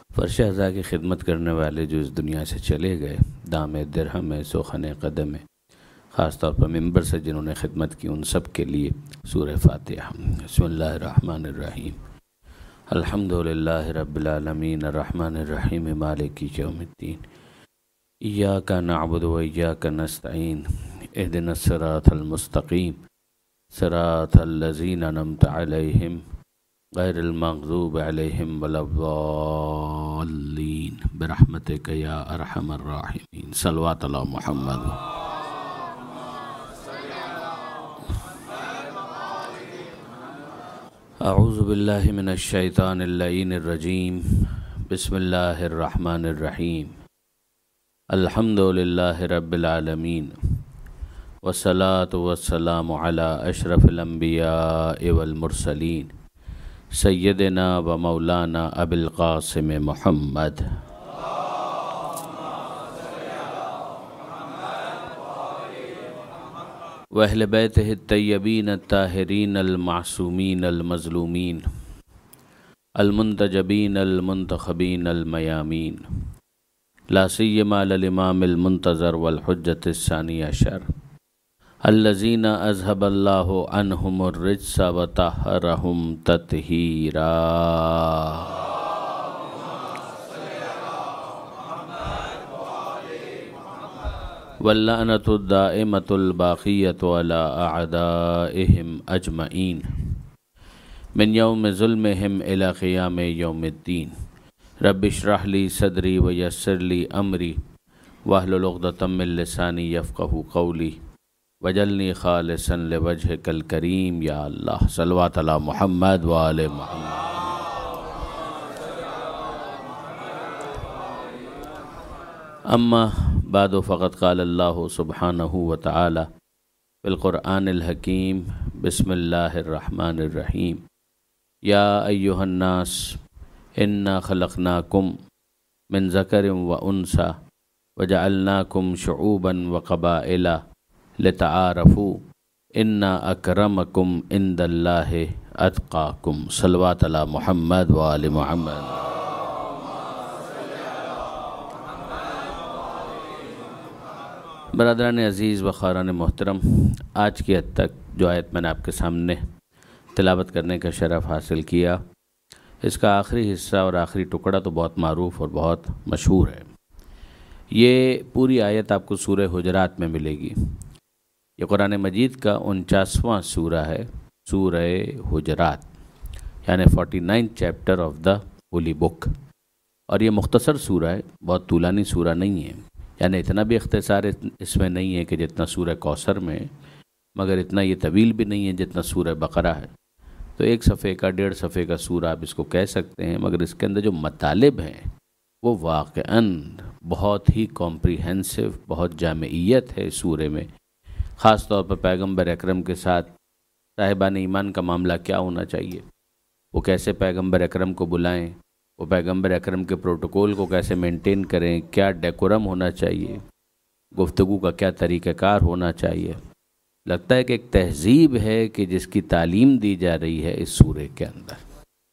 فرش ازا کی خدمت کرنے والے جو اس دنیا سے چلے گئے، دام درہم ہے، سوخن قدم ہے، خاص طور پر ممبر سے جنہوں نے خدمت کی، ان سب کے لیے سورہ فاتحہ۔ بسم اللہ الرحمن الرحیم۔ الحمدللہ رب العالمین الرحمن الرحیم مالک یوم الدین، ایاک نعبد و ایاک نستعین، اہدنا الصراط المستقیم، صراط الذین انعمت علیہم غیر المغضوب علیہم ولا الضالین، برحمتک یا ارحم الراحمین۔ صلوات علی محمد۔ اعوذ باللہ من الشیطان اللعین الرجیم، بسم اللہ الرحمن الرحیم۔ الحمدللہ رب العالمین، والصلاة والسلام علی اشرف الانبیاء والمرسلین، سیدنا و مولانا ابی القاسم محمد۔ وأہل بیتہ الطیبین الطاہرین المعصومین المظلومین المنتجبین المنتخبین المیامین، لا سیما للامام المنتظر والحجۃ الثانی عشر الذین اذهب اللہ عنہم الرجس وطہرہم تطہیرا۔ واللعنۃ الدائمۃ الباقیۃ علی اعدائہم اجمعین من یوم ظلمہم الی قیام یوم الدین۔ رب اشرح لی صدری ویسر لی امری واحلل عقدۃ من لسانی یفقہوا قولی وجعلنی خالصا لوجہک الکریم۔ یا اللہ، صلوات علی محمد و آل محمد۔ اما بعد فقد قال اللہ سبحانہ وتعالی فی القرآن الحکیم، بسم اللہ الرحمن الرحیم۔ یا ایہا الناس انا خلقناکم من ذکر و انثی وجعلناکم شعوبا وقبائل لتعارفوا ان اکرمکم عند اللہ اتقاکم۔ صلوات علی محمد و آل محمد۔ برادران عزیز و خاران محترم، آج کی حد تک جو آیت میں نے آپ کے سامنے تلاوت کرنے کا شرف حاصل کیا، اس کا آخری حصہ اور آخری ٹکڑا تو بہت معروف اور بہت مشہور ہے۔ یہ پوری آیت آپ کو سورہ حجرات میں ملے گی۔ یہ قرآن مجید کا 49واں سورہ ہے، سورہ حجرات، یعنی 49 chapter of the holy book. اور یہ مختصر سورہ ہے، بہت طولانی سورہ نہیں ہے، یعنی اتنا بھی اختصار اس میں نہیں ہے کہ جتنا سورہ کوثر میں، مگر اتنا یہ طویل بھی نہیں ہے جتنا سورہ بقرہ ہے۔ تو 1 صفحے کا 1.5 صفحے کا سورہ آپ اس کو کہہ سکتے ہیں، مگر اس کے اندر جو مطالب ہیں وہ واقعاً بہت ہی کمپریہنسو، بہت جامعیت ہے اس سورے میں۔ خاص طور پر پیغمبر اکرم کے ساتھ صاحبان ایمان کا معاملہ کیا ہونا چاہیے، وہ کیسے پیغمبر اکرم کو بلائیں، وہ پیغمبر اکرم کے پروٹوکول کو کیسے مینٹین کریں، کیا ڈیکورم ہونا چاہیے، گفتگو کا کیا طریقہ کار ہونا چاہیے۔ لگتا ہے کہ ایک تہذیب ہے کہ جس کی تعلیم دی جا رہی ہے اس سورے کے اندر۔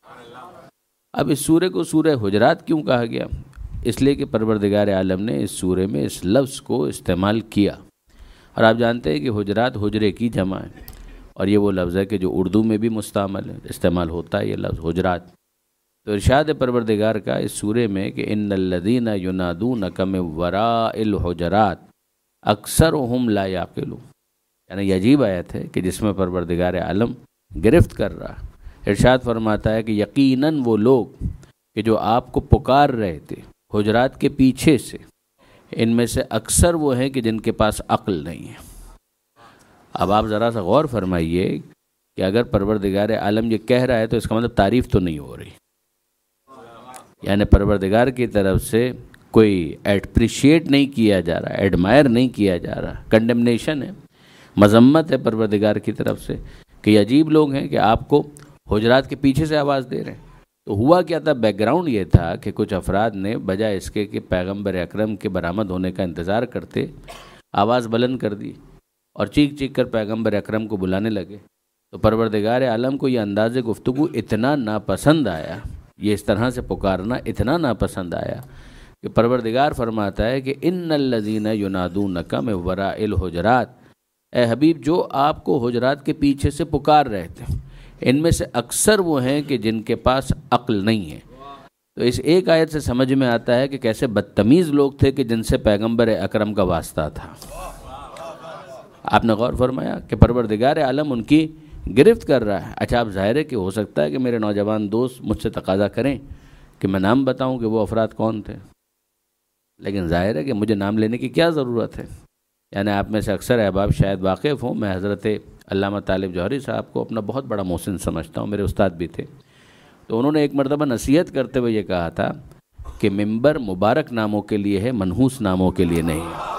اب اس سورے کو سورہ حجرات کیوں کہا گیا؟ اس لیے کہ پروردگار عالم نے اس سورے میں اس لفظ کو استعمال کیا، اور آپ جانتے ہیں کہ حجرات حجرے کی جمع ہے، اور یہ وہ لفظ ہے کہ جو اردو میں بھی مستعمل ہے، استعمال ہوتا ہے یہ لفظ حجرات۔ تو ارشاد پروردگار کا اس سورے میں کہ ان الذین ینادونک من وراء الحجرات اکثرهم لا یعقلون، یعنی یہ عجیب آیت ہے کہ جس میں پروردگار عالم گرفت کر رہا، ارشاد فرماتا ہے کہ یقیناً وہ لوگ کہ جو آپ کو پکار رہے تھے حجرات کے پیچھے سے، ان میں سے اکثر وہ ہیں کہ جن کے پاس عقل نہیں ہے۔ اب آپ ذرا سا غور فرمائیے کہ اگر پروردگار عالم یہ کہہ رہا ہے تو اس کا مطلب تعریف تو نہیں ہو رہی، یعنی پروردگار کی طرف سے کوئی اپریشیٹ نہیں کیا جا رہا، ایڈمائر نہیں کیا جا رہا، کنڈمنیشن ہے، مذمت ہے پروردگار کی طرف سے کہ یہ عجیب لوگ ہیں کہ آپ کو حجرات کے پیچھے سے آواز دے رہے ہیں۔ تو ہوا کیا تھا؟ بیک گراؤنڈ یہ تھا کہ کچھ افراد نے بجائے اس کے کہ پیغمبر اکرم کے برآمد ہونے کا انتظار کرتے، آواز بلند کر دی اور چیخ چیخ کر پیغمبر اکرم کو بلانے لگے۔ تو پروردگار عالم کو یہ انداز گفتگو اتنا ناپسند آیا یہ اس طرح سے پکارنا اتنا ناپسند آیا کہ پروردگار فرماتا ہے کہ ان الذین ینادونک من وراء الحجرات، اے حبیب جو آپ کو حجرات کے پیچھے سے پکار رہے تھے ان میں سے اکثر وہ ہیں کہ جن کے پاس عقل نہیں ہے۔ تو اس ایک آیت سے سمجھ میں آتا ہے کہ کیسے بدتمیز لوگ تھے کہ جن سے پیغمبر اکرم کا واسطہ تھا۔ آپ نے غور فرمایا کہ پروردگار عالم ان کی گرفت کر رہا ہے۔ اچھا اب ظاہر ہے کہ ہو سکتا ہے کہ میرے نوجوان دوست مجھ سے تقاضا کریں کہ میں نام بتاؤں کہ وہ افراد کون تھے، لیکن ظاہر ہے کہ مجھے نام لینے کی کیا ضرورت ہے؟ یعنی آپ میں سے اکثر احباب شاید واقف ہوں، میں حضرت علامہ طالب جوہری صاحب کو اپنا بہت بڑا محسن سمجھتا ہوں، میرے استاد بھی تھے۔ تو انہوں نے ایک مرتبہ نصیحت کرتے ہوئے یہ کہا تھا کہ ممبر مبارک ناموں کے لیے ہے، منحوس ناموں کے لیے نہیں ہے۔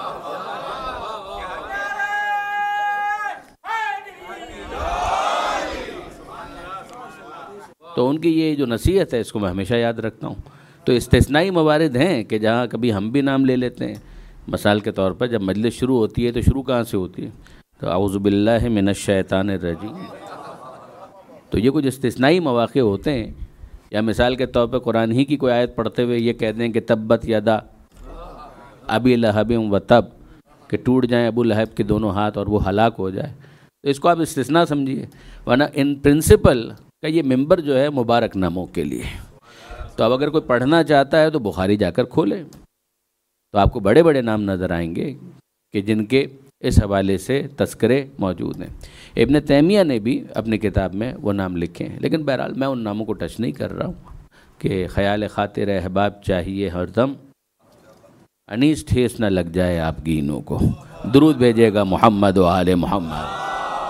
تو ان کی یہ جو نصیحت ہے اس کو میں ہمیشہ یاد رکھتا ہوں۔ تو استثنائی موارد ہیں کہ جہاں کبھی ہم بھی نام لے لیتے ہیں، مثال کے طور پر جب مجلس شروع ہوتی ہے تو شروع کہاں سے ہوتی ہے؟ تو اعوذ باللہ من الشیطان الرجیم۔ تو یہ کچھ استثنائی مواقع ہوتے ہیں، یا مثال کے طور پہ قرآن ہی کی کوئی آیت پڑھتے ہوئے یہ کہہ دیں کہ تبت یدا ابی لہب و تب، کہ ٹوٹ جائیں ابو لہب کے دونوں ہاتھ اور وہ ہلاک ہو جائے، تو اس کو آپ استثناء سمجھیے، ورنہ ان پرنسپل کا یہ ممبر جو ہے مبارک ناموں کے لیے۔ تو اب اگر کوئی پڑھنا چاہتا ہے تو بخاری جا کر کھولے، تو آپ کو بڑے بڑے نام نظر آئیں گے کہ جن کے اس حوالے سے تذکرے موجود ہیں۔ ابن تیمیہ نے بھی اپنی کتاب میں وہ نام لکھے ہیں، لیکن بہرحال میں ان ناموں کو ٹچ نہیں کر رہا ہوں کہ خیال خاطر احباب چاہیے ہر دم، انیس ٹھیس نہ لگ جائے آپ گینوں کو، درود بھیجے گا محمد و آل محمد۔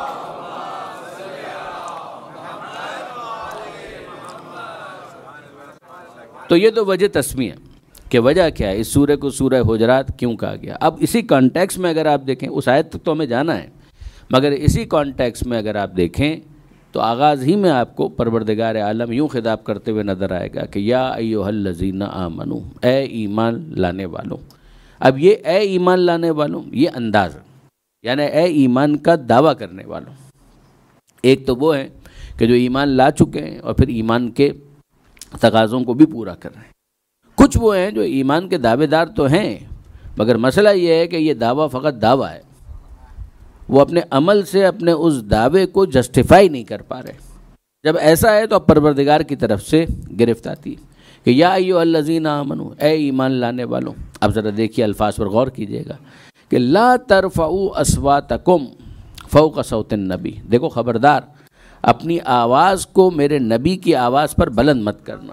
تو یہ تو وجہ تسمیہ کہ وجہ کیا ہے، اس سورہ کو سورہ حجرات کیوں کہا گیا۔ اب اسی کانٹیکس میں اگر آپ دیکھیں، اس آیت تک تو ہمیں جانا ہے، مگر اسی کانٹیکس میں اگر آپ دیکھیں تو آغاز ہی میں آپ کو پروردگار عالم یوں خطاب کرتے ہوئے نظر آئے گا کہ یا ایھا الذین آمنو، اے ایمان لانے والوں۔ اب یہ اے ایمان لانے والوں یہ انداز ہے، یعنی اے ایمان کا دعویٰ کرنے والوں۔ ایک تو وہ ہیں کہ جو ایمان لا چکے ہیں اور پھر ایمان کے تقاضوں کو بھی پورا کر رہے ہیں۔ کچھ وہ ہیں جو ایمان کے دعوے دار تو ہیں، مگر مسئلہ یہ ہے کہ یہ دعویٰ فقط دعویٰ ہے، وہ اپنے عمل سے اپنے اس دعوے کو جسٹیفائی نہیں کر پا رہے۔ جب ایسا ہے تو اب پروردگار کی طرف سے گرفت آتی ہے کہ یا ایھا الذین آمنو، اے ایمان لانے والوں۔ اب ذرا دیکھیے الفاظ پر غور کیجیے گا کہ لا ترفعوا اصواتکم فوق صوت النبی، دیکھو خبردار اپنی آواز کو میرے نبی کی آواز پر بلند مت کرنا۔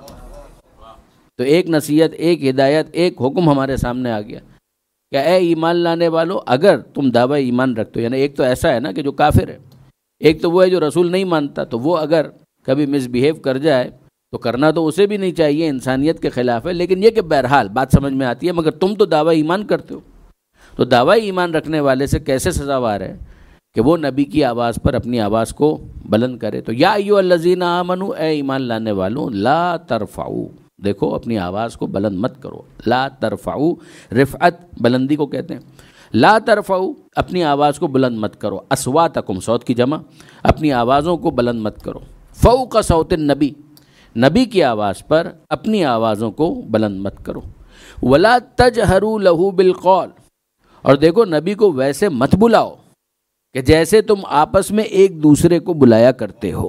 تو ایک نصیحت، ایک ہدایت، ایک حکم ہمارے سامنے آ گیا کہ اے ایمان لانے والو، اگر تم دعوی ایمان رکھتے ہو، یعنی ایک تو ایسا ہے نا کہ جو کافر ہے، ایک تو وہ ہے جو رسول نہیں مانتا، تو وہ اگر کبھی مس بیہیو کر جائے تو کرنا تو اسے بھی نہیں چاہیے، انسانیت کے خلاف ہے، لیکن یہ کہ بہرحال بات سمجھ میں آتی ہے، مگر تم تو دعوی ایمان کرتے ہو، تو دعوی ایمان رکھنے والے سے کیسے سزاوار ہے کہ وہ نبی کی آواز پر اپنی آواز کو بلند کرے۔ تو یا ایھا الذین آمنو، اے ایمان لانے والوں، لا ترفعوا، دیکھو اپنی آواز کو بلند مت کرو۔ لا ترفعوا، رفعت بلندی کو کہتے ہیں۔ لا ترفعوا، اپنی آواز کو بلند مت کرو۔ اصواتکم، صوت کی جمع، اپنی آوازوں کو بلند مت کرو۔ فوق صوت النبی، نبی کی آواز پر اپنی آوازوں کو بلند مت کرو۔ ولا تجہروا لہ بالقول، اور دیکھو نبی کو ویسے مت بلاؤ کہ جیسے تم آپس میں ایک دوسرے کو بلایا کرتے ہو۔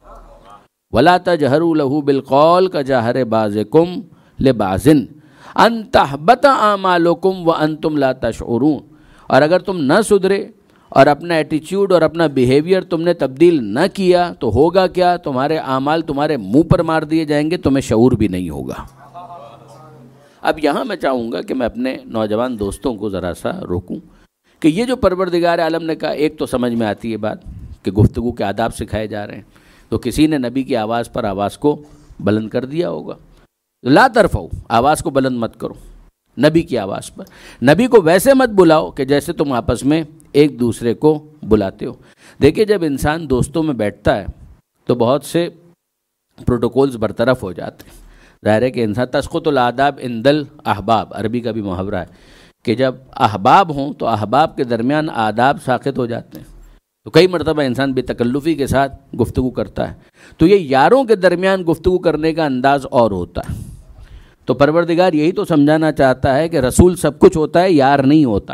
ولا تجہروا لہ بالقول کجہر بعضکم لبعض ان تحبط اعمالکم وانتم لا تشعرون، اور اگر تم نہ سدھرے اور اپنا ایٹیچیوڈ اور اپنا بیہیویئر تم نے تبدیل نہ کیا تو ہوگا کیا، تمہارے اعمال تمہارے منہ پر مار دیے جائیں گے، تمہیں شعور بھی نہیں ہوگا۔ اب یہاں میں چاہوں گا کہ میں اپنے نوجوان دوستوں کو ذرا سا روکوں کہ یہ جو پروردگار عالم نے کہا، ایک تو سمجھ میں آتی ہے بات کہ گفتگو کے آداب سکھائے جا رہے ہیں، تو کسی نے نبی کی آواز پر آواز کو بلند کر دیا ہوگا۔ لا ترفعوا، آواز کو بلند مت کرو نبی کی آواز پر، نبی کو ویسے مت بلاؤ کہ جیسے تم آپس میں ایک دوسرے کو بلاتے ہو۔ دیکھیے جب انسان دوستوں میں بیٹھتا ہے تو بہت سے پروٹوکولز برطرف ہو جاتے ہیں۔ ظاہر ہے کہ انسان تسقط الآداب عند الاحباب، عربی کا بھی محاورہ ہے کہ جب احباب ہوں تو احباب کے درمیان آداب ساقط ہو جاتے ہیں۔ تو کئی مرتبہ انسان بے تکلفی کے ساتھ گفتگو کرتا ہے، تو یہ یاروں کے درمیان گفتگو کرنے کا انداز اور ہوتا ہے۔ تو پروردگار یہی تو سمجھانا چاہتا ہے کہ رسول سب کچھ ہوتا ہے، یار نہیں ہوتا۔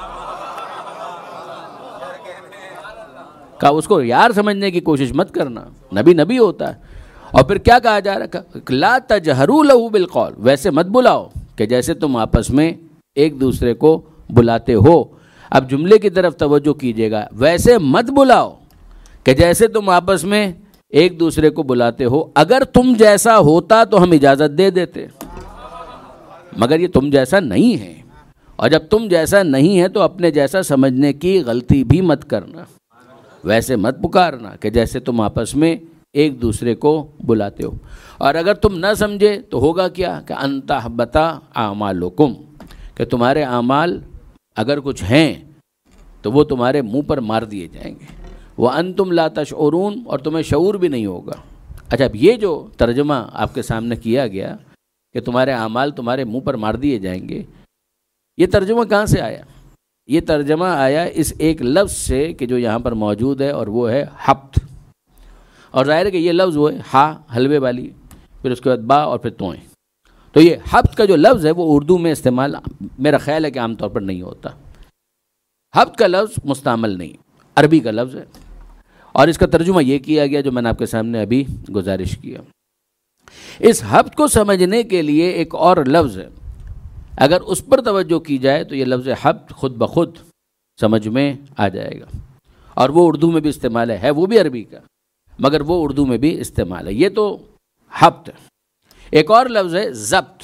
کہا اس کو یار سمجھنے کی کوشش مت کرنا، نبی نبی ہوتا ہے۔ اور پھر کیا کہا جا رہا ہے؟ لا تجہروا لہ بالقول، ویسے مت بلاؤ کہ جیسے تم آپس میں ایک دوسرے کو بلاتے ہو۔ اب جملے کی طرف توجہ کیجیے گا، ویسے مت بلاؤ کہ جیسے تم آپس میں ایک دوسرے کو بلاتے ہو، اگر تم جیسا ہوتا تو ہم اجازت دے دیتے، مگر یہ تم جیسا نہیں ہے، اور جب تم جیسا نہیں ہے تو اپنے جیسا سمجھنے کی غلطی بھی مت کرنا۔ ویسے مت پکارنا کہ جیسے تم آپس میں ایک دوسرے کو بلاتے ہو، اور اگر تم نہ سمجھے تو ہوگا کیا کہ ان تحبط اعمالکم، کہ تمہارے اعمال اگر کچھ ہیں تو وہ تمہارے منہ پر مار دیے جائیں گے، وانتم لا تشعرون، اور تمہیں شعور بھی نہیں ہوگا۔ اچھا، اب یہ جو ترجمہ آپ کے سامنے کیا گیا کہ تمہارے اعمال تمہارے منہ پر مار دیے جائیں گے، یہ ترجمہ کہاں سے آیا؟ یہ ترجمہ آیا اس ایک لفظ سے کہ جو یہاں پر موجود ہے، اور وہ ہے حبت۔ اور ظاہر ہے کہ یہ لفظ وہ ہے ہا حلوے والی، پھر اس کے بعد با اور پھر توئیں، تو یہ حبت کا جو لفظ ہے وہ اردو میں استعمال میرا خیال ہے کہ عام طور پر نہیں ہوتا۔ حبت کا لفظ مستعمل نہیں، عربی کا لفظ ہے، اور اس کا ترجمہ یہ کیا گیا جو میں نے آپ کے سامنے ابھی گزارش کیا۔ اس حبت کو سمجھنے کے لیے ایک اور لفظ ہے، اگر اس پر توجہ کی جائے تو یہ لفظ حبت خود بخود سمجھ میں آ جائے گا، اور وہ اردو میں بھی استعمال ہے وہ بھی عربی کا، مگر وہ اردو میں بھی استعمال ہے۔ یہ تو حبت ہے۔ ایک اور لفظ ہے ضبط۔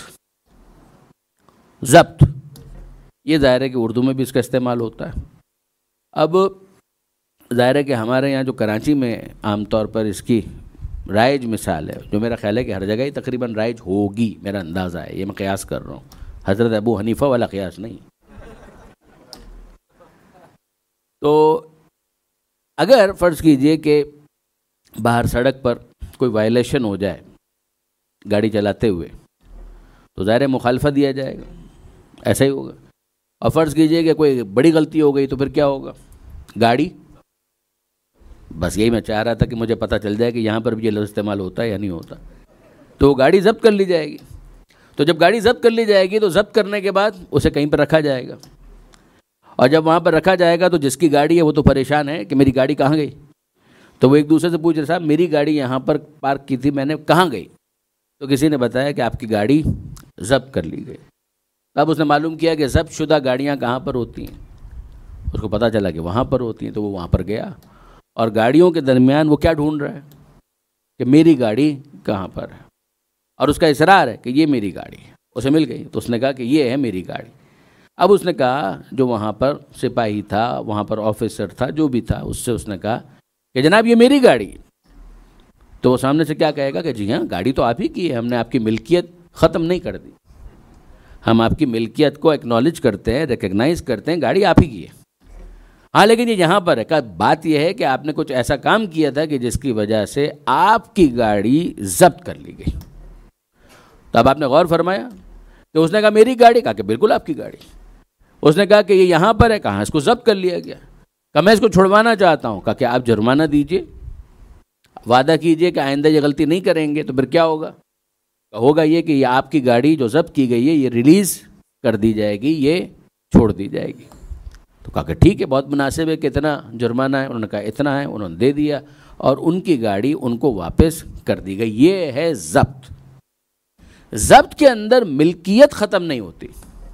ضبط یہ ظاہر ہے کہ اردو میں بھی اس کا استعمال ہوتا ہے۔ اب ظاہر ہے کہ ہمارے یہاں جو کراچی میں عام طور پر اس کی رائج مثال ہے، جو میرا خیال ہے کہ ہر جگہ ہی تقریباً رائج ہوگی، میرا اندازہ ہے، یہ میں قیاس کر رہا ہوں، حضرت ابو حنیفہ والا قیاس نہیں۔ تو اگر فرض کیجئے کہ باہر سڑک پر کوئی وائلیشن ہو جائے گاڑی چلاتے ہوئے، تو ظاہر مخالفت دیا جائے گا، ایسا ہی ہوگا۔ اور فرض کیجئے کہ کوئی بڑی غلطی ہو گئی تو پھر کیا ہوگا؟ گاڑی، بس یہی میں چاہ رہا تھا کہ مجھے پتہ چل جائے کہ یہاں پر بھی یہ لفظ استعمال ہوتا ہے یا نہیں ہوتا، تو وہ گاڑی ضبط کر لی جائے گی۔ تو جب گاڑی ضبط کر لی جائے گی تو ضبط کرنے کے بعد اسے کہیں پر رکھا جائے گا، اور جب وہاں پر رکھا جائے گا تو جس کی گاڑی ہے وہ تو پریشان ہے کہ میری گاڑی کہاں گئی، تو وہ ایک دوسرے سے پوچھ رہے صاحب میری گاڑی یہاں پر پارک کی تھی، میں نے کہاں گئی؟ تو کسی نے بتایا کہ آپ کی گاڑی ضبط کر لی گئی۔ اب اس نے معلوم کیا کہ ضبط شدہ گاڑیاں کہاں پر ہوتی ہیں، اس کو پتہ چلا کہ وہاں پر ہوتی ہیں، تو وہ وہاں پر گیا، اور گاڑیوں کے درمیان وہ کیا ڈھونڈ رہا ہے کہ میری گاڑی کہاں پر ہے، اور اس کا اصرار ہے کہ یہ میری گاڑی ہے۔ اسے مل گئی تو اس نے کہا کہ یہ ہے میری گاڑی۔ اب اس نے کہا جو وہاں پر سپاہی تھا، وہاں پر آفیسر تھا، جو بھی تھا، اس سے اس نے کہا کہ جناب یہ میری گاڑی، تو وہ سامنے سے کیا کہے گا کہ جی ہاں گاڑی تو آپ ہی کی ہے، ہم نے آپ کی ملکیت ختم نہیں کر دی، ہم آپ کی ملکیت کو ایکنالج کرتے ہیں، ریکگنائز کرتے ہیں، گاڑی آپ ہی کی ہے۔ ہاں لیکن یہ یہاں پر ہے کہ بات یہ ہے کہ آپ نے کچھ ایسا کام کیا تھا کہ جس کی وجہ سے آپ کی گاڑی ضبط کر لی گئی۔ تو اب آپ نے غور فرمایا کہ اس نے کہا میری گاڑی، کہا کہ بالکل آپ کی گاڑی۔ اس نے کہا کہ یہ یہاں پر ہے، کہاں اس کو ضبط کر لیا گیا، کہا میں اس کو چھڑوانا چاہتا ہوں، کہا کہ آپ جرمانہ دیجئے، وعدہ کیجئے کہ آئندہ یہ غلطی نہیں کریں گے، تو پھر کیا ہوگا؟ ہوگا یہ کہ یہ آپ کی گاڑی جو ضبط کی گئی ہے یہ ریلیز کر دی جائے گی، یہ چھوڑ دی جائے گی۔ تو کہا کہ ٹھیک ہے، بہت مناسب ہے، کتنا جرمانہ ہے؟ انہوں نے کہا اتنا ہے، انہوں نے دے دیا، اور ان کی گاڑی ان کو واپس کر دی گئی۔ یہ ہے ضبط۔ ضبط کے اندر ملکیت ختم نہیں ہوتی،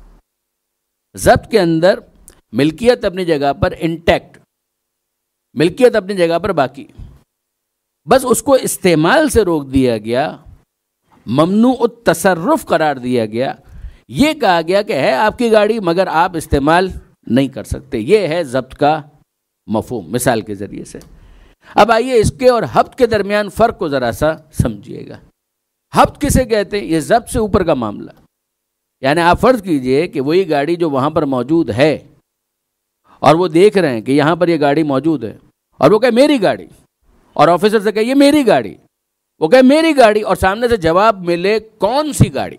ضبط کے اندر ملکیت اپنی جگہ پر انٹیکٹ، ملکیت اپنی جگہ پر باقی، بس اس کو استعمال سے روک دیا گیا، ممنوع التصرف قرار دیا گیا، یہ کہا گیا کہ ہے آپ کی گاڑی مگر آپ استعمال نہیں کر سکتے۔ یہ ہے ضبط کا مفہوم مثال کے ذریعے سے۔ اب آئیے اس کے اور حبط کے درمیان فرق کو ذرا سا سمجھیے گا۔ حبط کسے کہتے ہیں؟ یہ ضبط سے اوپر کا معاملہ، یعنی آپ فرض کیجئے کہ وہی گاڑی جو وہاں پر موجود ہے اور وہ دیکھ رہے ہیں کہ یہاں پر یہ گاڑی موجود ہے، اور وہ کہے میری گاڑی، اور آفیسر سے کہے یہ میری گاڑی، وہ کہے میری گاڑی، اور سامنے سے جواب ملے کون سی گاڑی،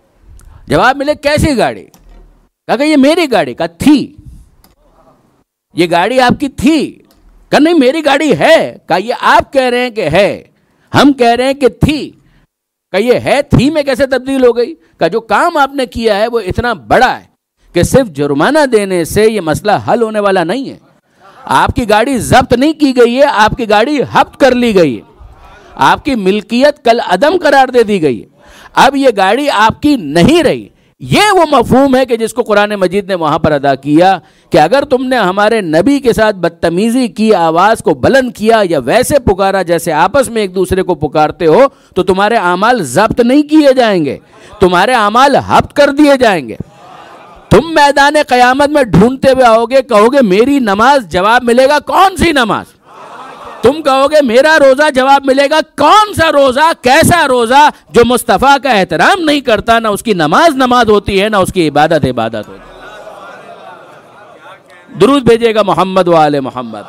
جواب ملے کیسی گاڑی، کہا کہ یہ میری گاڑی، کہا تھی، یہ گاڑی آپ کی تھی؟ کہا نہیں میری گاڑی ہے. کہا یہ آپ کہہ رہے ہیں کہ ہے، ہم کہہ رہے ہیں کہ تھی. کہ یہ ہے تھی میں کیسے تبدیل ہو گئی؟ کہ جو کام آپ نے کیا ہے وہ اتنا بڑا ہے کہ صرف جرمانہ دینے سے یہ مسئلہ حل ہونے والا نہیں ہے. آپ کی گاڑی ضبط نہیں کی گئی ہے، آپ کی گاڑی ہبت کر لی گئی ہے، آپ کی ملکیت کل عدم قرار دے دی گئی ہے. اب یہ گاڑی آپ کی نہیں رہی. یہ وہ مفہوم ہے کہ جس کو قرآن مجید نے وہاں پر ادا کیا کہ اگر تم نے ہمارے نبی کے ساتھ بدتمیزی کی، آواز کو بلند کیا یا ویسے پکارا جیسے آپس میں ایک دوسرے کو پکارتے ہو، تو تمہارے اعمال ضبط نہیں کیے جائیں گے، تمہارے اعمال ہبت کر دیے جائیں گے. تم میدان قیامت میں ڈھونڈتے ہوئے آؤ گے، کہو گے میری نماز، جواب ملے گا کون سی نماز؟ تم کہو گے میرا روزہ، جواب ملے گا کون سا روزہ، کیسا روزہ جو مصطفیٰ کا احترام نہیں کرتا، نہ اس کی نماز نماز ہوتی ہے، نہ اس کی عبادت عبادت ہوتی ہے. درود بھیجیے گا محمد و آل محمد.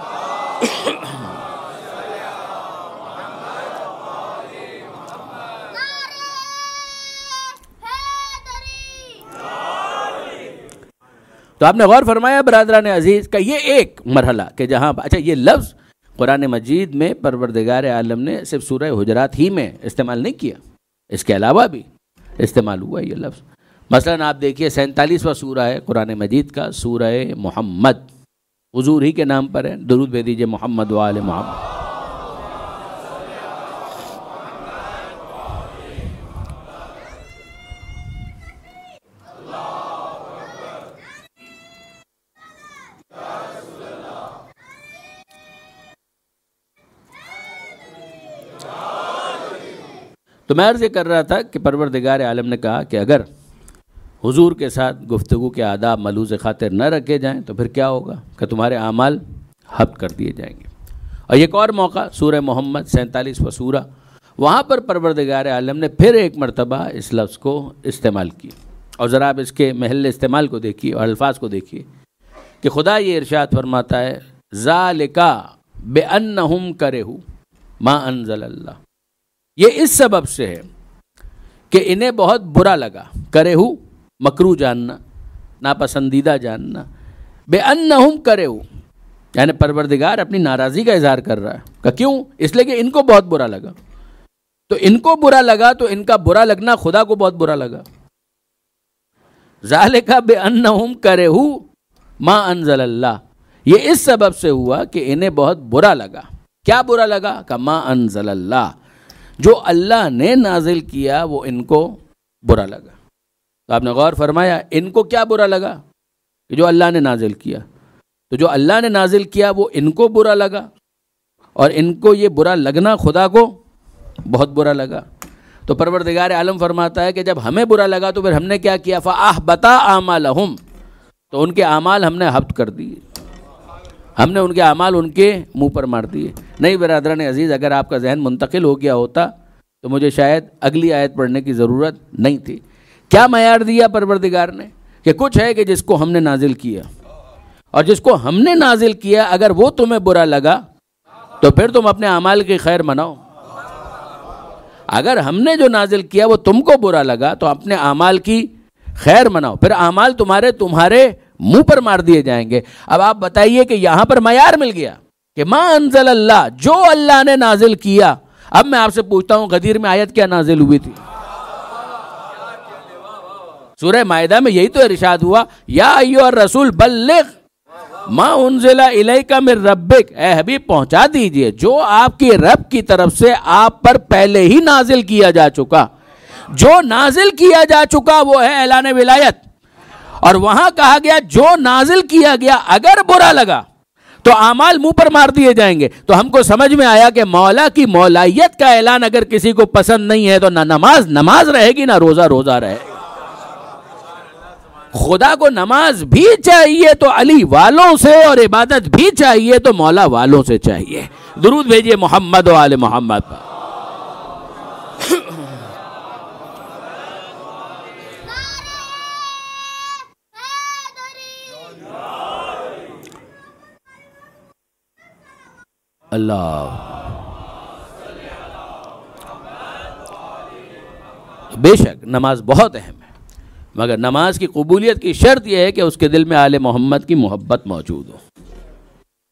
تو آپ نے غور فرمایا برادران عزیز کہ یہ ایک مرحلہ کہ جہاں اچھا یہ لفظ قرآن مجید میں پروردگار عالم نے صرف سورہ حجرات ہی میں استعمال نہیں کیا، اس کے علاوہ بھی استعمال ہوا یہ لفظ. مثلا آپ دیکھیے 47واں سورہ ہے قرآن مجید کا، سورہ محمد، حضور ہی کے نام پر ہے. درود بھیج دیجیے محمد و آل محمد. تو میں عرض یہ کر رہا تھا کہ پروردگار عالم نے کہا کہ اگر حضور کے ساتھ گفتگو کے آداب ملحوظ خاطر نہ رکھے جائیں تو پھر کیا ہوگا کہ تمہارے اعمال ہبت کر دیے جائیں گے. اور ایک اور موقع سورہ محمد 47واں سورہ، وہاں پر پروردگار عالم نے پھر ایک مرتبہ اس لفظ کو استعمال کیا. اور ذرا آپ اس کے محل استعمال کو دیکھیے اور الفاظ کو دیکھیے کہ خدا یہ ارشاد فرماتا ہے ذالک بأنہم کرہوا ما انزل اللہ. یہ اس سبب سے ہے کہ انہیں بہت برا لگا. کرہو مکروہ جاننا، ناپسندیدہ جاننا. بأنہم کرہوا یعنی پروردگار اپنی ناراضی کا اظہار کر رہا ہے کہ کیوں؟ اس لیے کہ ان کو بہت برا لگا. تو ان کو برا لگا تو ان کا برا لگنا خدا کو بہت برا لگا. ذالک بأنہم کرہوا ما انزل اللہ، یہ اس سبب سے ہوا کہ انہیں بہت برا لگا. کیا برا لگا؟ کہ ما انزل اللہ، جو اللہ نے نازل کیا وہ ان کو برا لگا. تو آپ نے غور فرمایا ان کو کیا برا لگا؟ کہ جو اللہ نے نازل کیا. تو جو اللہ نے نازل کیا وہ ان کو برا لگا، اور ان کو یہ برا لگنا خدا کو بہت برا لگا. تو پروردگار عالم فرماتا ہے کہ جب ہمیں برا لگا تو پھر ہم نے کیا کیا؟ فَأَحْبَطَ أَعْمَالَهُمْ، تو ان کے اعمال ہم نے ہبط کر دیے، ہم نے ان کے اعمال ان کے منہ پر مار دیے. نہیں برادران عزیز، اگر آپ کا ذہن منتقل ہو گیا ہوتا تو مجھے شاید اگلی آیت پڑھنے کی ضرورت نہیں تھی. کیا معیار دیا پروردگار نے کہ کچھ ہے کہ جس کو ہم نے نازل کیا، اور جس کو ہم نے نازل کیا اگر وہ تمہیں برا لگا تو پھر تم اپنے اعمال کی خیر مناؤ. اگر ہم نے جو نازل کیا وہ تم کو برا لگا تو اپنے اعمال کی خیر مناؤ، پھر اعمال تمہارے منہ پر مار دیے جائیں گے. اب آپ بتائیے کہ یہاں پر معیار مل گیا کہ ما انزل اللہ، جو اللہ نے نازل کیا. اب میں آپ سے پوچھتا ہوں غدیر میں آیت کیا نازل ہوئی تھی؟ سورہ مائدہ میں یہی تو ارشاد ہوا یا ایھا الرسول بلغ ما انزل الیک من ربک، اے حبیب پہنچا دیجئے جو آپ کی رب کی طرف سے آپ پر پہلے ہی نازل کیا جا چکا. جو نازل کیا جا چکا وہ ہے اعلان ولایت. اور وہاں کہا گیا جو نازل کیا گیا اگر برا لگا تو اعمال منہ پر مار دیے جائیں گے. تو ہم کو سمجھ میں آیا کہ مولا کی مولائیت کا اعلان اگر کسی کو پسند نہیں ہے تو نہ نماز رہے گی، نہ روزہ رہے گا. خدا کو نماز بھی چاہیے تو علی والوں سے، اور عبادت بھی چاہیے تو مولا والوں سے چاہیے. درود بھیجیے محمد و آل محمد پر. اللہ بے شک نماز بہت اہم ہے، مگر نماز کی قبولیت کی شرط یہ ہے کہ اس کے دل میں آل محمد کی محبت موجود ہو.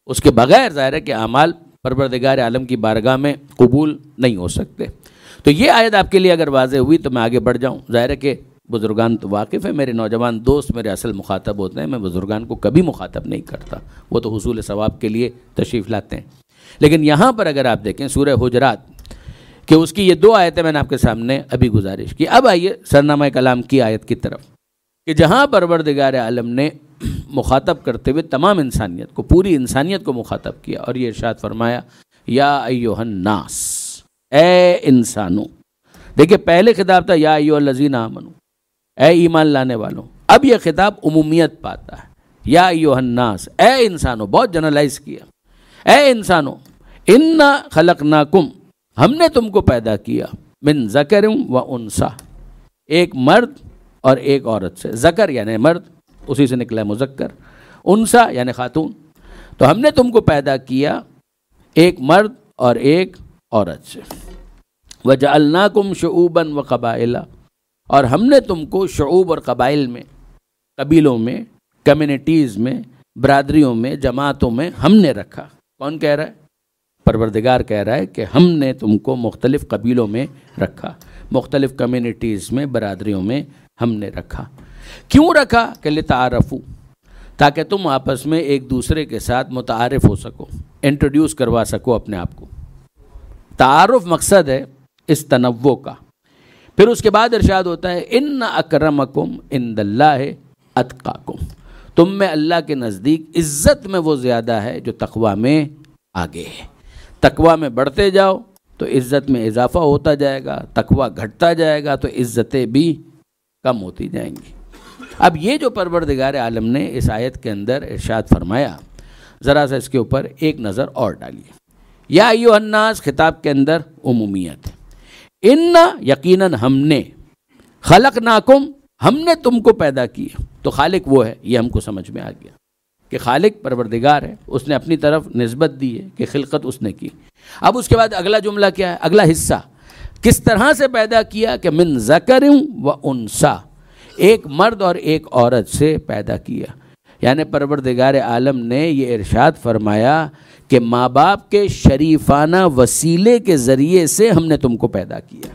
اس کے بغیر ظاہر ہے کہ اعمال پروردگار عالم کی بارگاہ میں قبول نہیں ہو سکتے۔ تو یہ آیت آپ کے لیے اگر واضح ہوئی تو میں آگے بڑھ جاؤں۔ ظاہر ہے کہ بزرگان تو واقف ہیں، میرے نوجوان دوست میرے اصل مخاطب ہوتے ہیں، میں بزرگان کو کبھی مخاطب نہیں کرتا، وہ تو حصول ثواب کے لیے تشریف لاتے ہیں۔ لیکن یہاں پر اگر آپ دیکھیں سورہ حجرات کہ اس کی یہ 2 آیتیں میں نے آپ کے سامنے ابھی گزارش کی۔ اب آئیے سرنامہ کلام کی آیت کی طرف کہ جہاں پروردگار عالم نے مخاطب کرتے ہوئے تمام انسانیت کو، پوری انسانیت کو مخاطب کیا اور یہ ارشاد فرمایا یا ایھا الناس، اے انسانوں۔ دیکھیں پہلے خطاب تھا یا ایھا الذین آمنوا، اے ایمان لانے والوں، اب یہ خطاب عمومیت پاتا ہے، یا ایھا الناس، اے انسانوں، بہت جنرلائز کیا، اے انسانوں، انا خلقناکم، ہم نے تم کو پیدا کیا، من ذکر و انثی، ایک مرد اور ایک عورت سے، ذکر یعنی مرد، اسی سے نکلا ہے مذکر، انثی یعنی خاتون، تو ہم نے تم کو پیدا کیا ایک مرد اور ایک عورت سے، وجعلناکم شعوبا وقبائل، اور ہم نے تم کو شعوب اور قبائل میں، قبیلوں میں، کمیونٹیز میں، برادریوں میں، جماعتوں میں ہم نے رکھا۔ کون کہہ رہا ہے؟ پروردگار کہہ رہا ہے کہ ہم نے تم کو مختلف قبیلوں میں رکھا، مختلف کمیونٹیز میں، برادریوں میں ہم نے رکھا۔ کیوں رکھا؟ کہ لتعارفوا، تاکہ تم آپس میں ایک دوسرے کے ساتھ متعارف ہو سکو، انٹروڈیوس کروا سکو اپنے آپ کو۔ تعارف مقصد ہے اس تنوع کا۔ پھر اس کے بعد ارشاد ہوتا ہے ان اکرمکم عند اللہ اتقاکم، تم میں اللہ کے نزدیک عزت میں وہ زیادہ ہے جو تقوی میں آگے ہے۔ تقوی میں بڑھتے جاؤ تو عزت میں اضافہ ہوتا جائے گا، تقوی گھٹتا جائے گا تو عزتیں بھی کم ہوتی جائیں گی۔ اب یہ جو پروردگار عالم نے اس آیت کے اندر ارشاد فرمایا، ذرا سا اس کے اوپر ایک نظر اور ڈالیے۔ یا ایھا الناس خطاب کے اندر عمومیت ہے، ان یقیناً ہم نے، خلقناکم ہم نے تم کو پیدا کیا، تو خالق وہ ہے، یہ ہم کو سمجھ میں آ گیا کہ خالق پروردگار ہے، اس نے اپنی طرف نسبت دی ہے کہ خلقت اس نے کی۔ اب اس کے بعد اگلا جملہ کیا ہے؟ اگلا حصہ کس طرح سے پیدا کیا کہ من ذکر و انثی، ایک مرد اور ایک عورت سے پیدا کیا۔ یعنی پروردگار عالم نے یہ ارشاد فرمایا کہ ماں باپ کے شریفانہ وسیلے کے ذریعے سے ہم نے تم کو پیدا کیا۔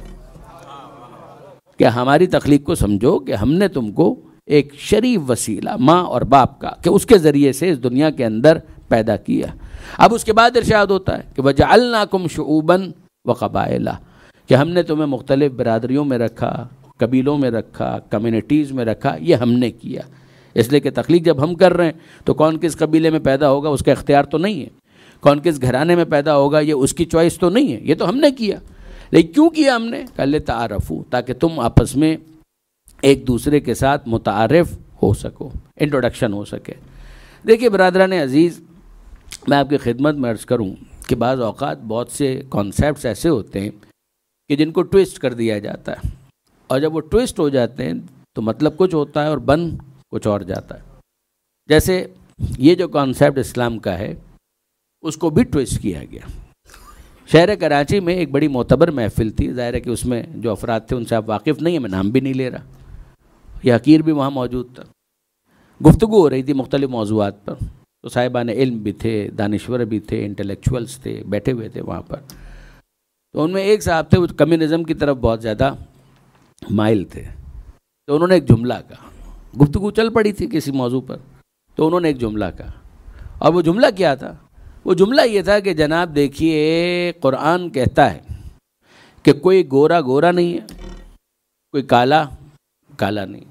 کہ ہماری تخلیق کو سمجھو کہ ہم نے تم کو ایک شریف وسیلہ ماں اور باپ کا، کہ اس کے ذریعے سے اس دنیا کے اندر پیدا کیا۔ اب اس کے بعد ارشاد ہوتا ہے کہ وجعلناکم شعوبا وقبائل، کہ ہم نے تمہیں مختلف برادریوں میں رکھا، قبیلوں میں رکھا، کمیونٹیز میں رکھا، یہ ہم نے کیا۔ اس لیے کہ تخلیق جب ہم کر رہے ہیں تو کون کس قبیلے میں پیدا ہوگا اس کا اختیار تو نہیں ہے، کون کس گھرانے میں پیدا ہوگا یہ اس کی چوائس تو نہیں ہے، یہ تو ہم نے کیا۔ لیکن کیوں کیا ہم نے؟ کہ لتعارفوا، تاکہ تم آپس میں ایک دوسرے کے ساتھ متعارف ہو سکو، انٹروڈکشن ہو سکے۔ دیکھیے برادران عزیز، میں آپ کی خدمت میں عرض کروں کہ بعض اوقات بہت سے کانسیپٹس ایسے ہوتے ہیں کہ جن کو ٹویسٹ کر دیا جاتا ہے، اور جب وہ ٹویسٹ ہو جاتے ہیں تو مطلب کچھ ہوتا ہے اور بن کچھ اور جاتا ہے۔ جیسے یہ جو کانسیپٹ اسلام کا ہے اس کو بھی ٹویسٹ کیا گیا۔ شہر کراچی میں ایک بڑی معتبر محفل تھی، ظاہر ہے کہ اس میں جو افراد تھے ان سے آپ واقف نہیں ہیں، میں نام بھی نہیں لے رہا، یہ حقیر بھی وہاں موجود تھا، گفتگو ہو رہی تھی مختلف موضوعات پر، تو صاحبان علم بھی تھے، دانشور بھی تھے، انٹلیکچوئلس تھے، بیٹھے ہوئے تھے وہاں پر۔ تو ان میں ایک صاحب تھے وہ کمیونزم کی طرف بہت زیادہ مائل تھے، تو انہوں نے ایک جملہ کہا، گفتگو چل پڑی تھی کسی موضوع پر، تو انہوں نے ایک جملہ کہا، اور وہ جملہ کیا تھا؟ وہ جملہ یہ تھا کہ جناب دیکھیے قرآن کہتا ہے کہ کوئی گورا گورا نہیں ہے، کوئی کالا کالا نہیں۔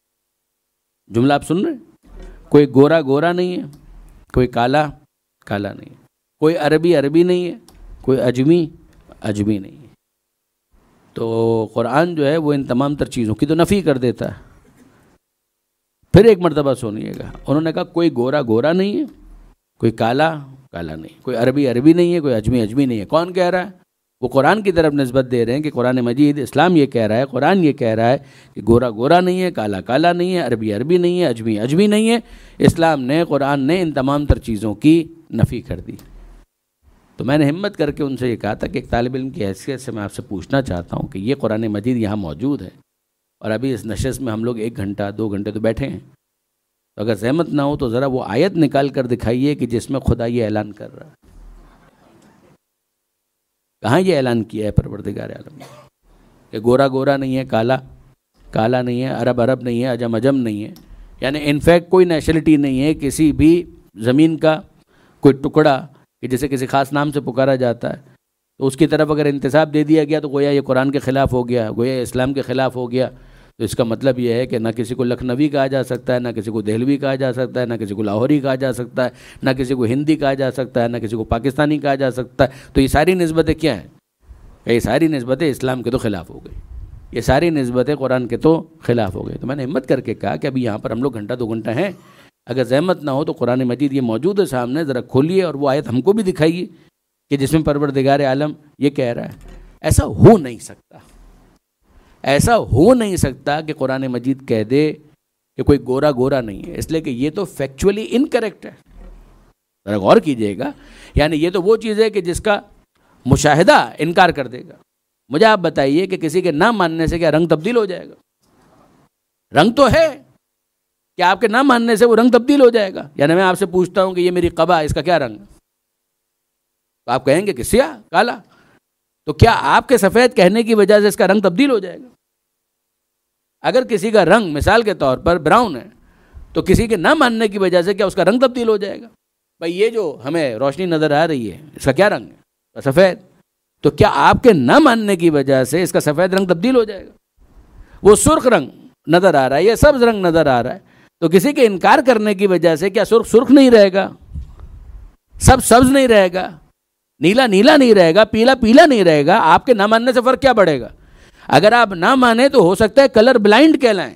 جملہ آپ سن رہے ہیں؟ کوئی گورا گورا نہیں ہے، کوئی کالا کالا نہیں ہے، کوئی عربی عربی نہیں ہے، کوئی اجمی اجمی نہیں ہے۔ تو قرآن جو ہے وہ ان تمام تر چیزوں کی تو نفی کر دیتا ہے۔ پھر ایک مرتبہ سنیے گا، انہوں نے کہا کوئی گورا گورا نہیں ہے، کوئی کالا کالا نہیں، کوئی عربی عربی نہیں ہے، کوئی اجمی اجمی نہیں ہے۔ کون کہہ رہا ہے؟ وہ قرآن کی طرف نسبت دے رہے ہیں کہ قرآن مجید، اسلام یہ کہہ رہا ہے، قرآن یہ کہہ رہا ہے کہ گورا گورا نہیں ہے، کالا کالا نہیں ہے، عربی عربی نہیں ہے، اجمی اجمی نہیں ہے۔ اسلام نے، قرآن نے ان تمام تر چیزوں کی نفی کر دی۔ تو میں نے ہمت کر کے ان سے یہ کہا تھا کہ ایک طالب علم کی حیثیت سے میں آپ سے پوچھنا چاہتا ہوں کہ یہ قرآن مجید یہاں موجود ہے، اور ابھی اس نشست میں ہم لوگ 1 گھنٹہ 2 گھنٹے تو بیٹھے ہیں، تو اگر زحمت نہ ہو تو ذرا وہ آیت نکال کر دکھائیے کہ جس میں خدا یہ اعلان کر رہا ہے. کہاں یہ اعلان کیا ہے پروردگار عالم نے کہ گورا گورا نہیں ہے، کالا کالا نہیں ہے، عرب عرب نہیں ہے، عجم عجم نہیں ہے. یعنی انفیکٹ کوئی نیشنلٹی نہیں ہے کسی بھی زمین کا کوئی ٹکڑا کہ جسے کسی خاص نام سے پکارا جاتا ہے تو اس کی طرف اگر انتساب دے دیا گیا تو گویا یہ قرآن کے خلاف ہو گیا، گویا اسلام کے خلاف ہو گیا. تو اس کا مطلب یہ ہے کہ نہ کسی کو لکھنوی کہا جا سکتا ہے، نہ کسی کو دہلوی کہا جا سکتا ہے، نہ کسی کو لاہوری کہا جا سکتا ہے، نہ کسی کو ہندی کہا جا سکتا ہے، نہ کسی کو پاکستانی کہا جا سکتا ہے. تو یہ ساری نسبتیں کیا ہیں؟ یہ ساری نسبتیں اسلام کے تو خلاف ہو گئی، یہ ساری نسبتیں قرآن کے تو خلاف ہو گئی. تو میں نے ہمت کر کے کہا کہ ابھی یہاں پر ہم لوگ گھنٹہ 2 گھنٹہ ہیں، اگر زحمت نہ ہو تو قرآن مجید یہ موجود ہے سامنے، ذرا کھولیے اور وہ آیت ہم کو بھی دکھائیے کہ جس میں پروردگار عالم یہ کہہ رہا ہے. ایسا ہو نہیں سکتا، ایسا ہو نہیں سکتا کہ قرآن مجید کہہ دے کہ کوئی گورا گورا نہیں ہے، اس لیے کہ یہ تو فیکچولی انکریکٹ ہے. ذرا غور کیجئے گا، یعنی یہ تو وہ چیز ہے کہ جس کا مشاہدہ انکار کر دے گا. مجھے آپ بتائیے کہ کسی کے نہ ماننے سے کیا رنگ تبدیل ہو جائے گا؟ رنگ تو ہے کہ آپ کے نہ ماننے سے وہ رنگ تبدیل ہو جائے گا. یعنی میں آپ سے پوچھتا ہوں کہ یہ میری قبا، اس کا کیا رنگ؟ تو آپ کہیں گے کہ سیاہ کالا. تو کیا آپ کے سفید کہنے کی وجہ سے اس کا رنگ تبدیل ہو جائے گا؟ اگر کسی کا رنگ مثال کے طور پر براؤن ہے تو کسی کے نہ ماننے کی وجہ سے کیا اس کا رنگ تبدیل ہو جائے گا؟ بھائی یہ جو ہمیں روشنی نظر آ رہی ہے اس کا کیا رنگ ہے؟ سفید. تو کیا آپ کے نہ ماننے کی وجہ سے اس کا سفید رنگ تبدیل ہو جائے گا؟ وہ سرخ رنگ نظر آ رہا ہے، یہ سبز رنگ نظر آ رہا ہے، تو کسی کے انکار کرنے کی وجہ سے کیا سرخ سرخ نہیں رہے گا، سبز سبز نہیں رہے گا، نیلا نیلا نہیں رہے گا، پیلا پیلا نہیں رہے گا؟ آپ کے نہ ماننے سے فرق کیا پڑے گا؟ اگر آپ نہ مانیں تو ہو سکتا ہے کلر بلائنڈ کہلائیں،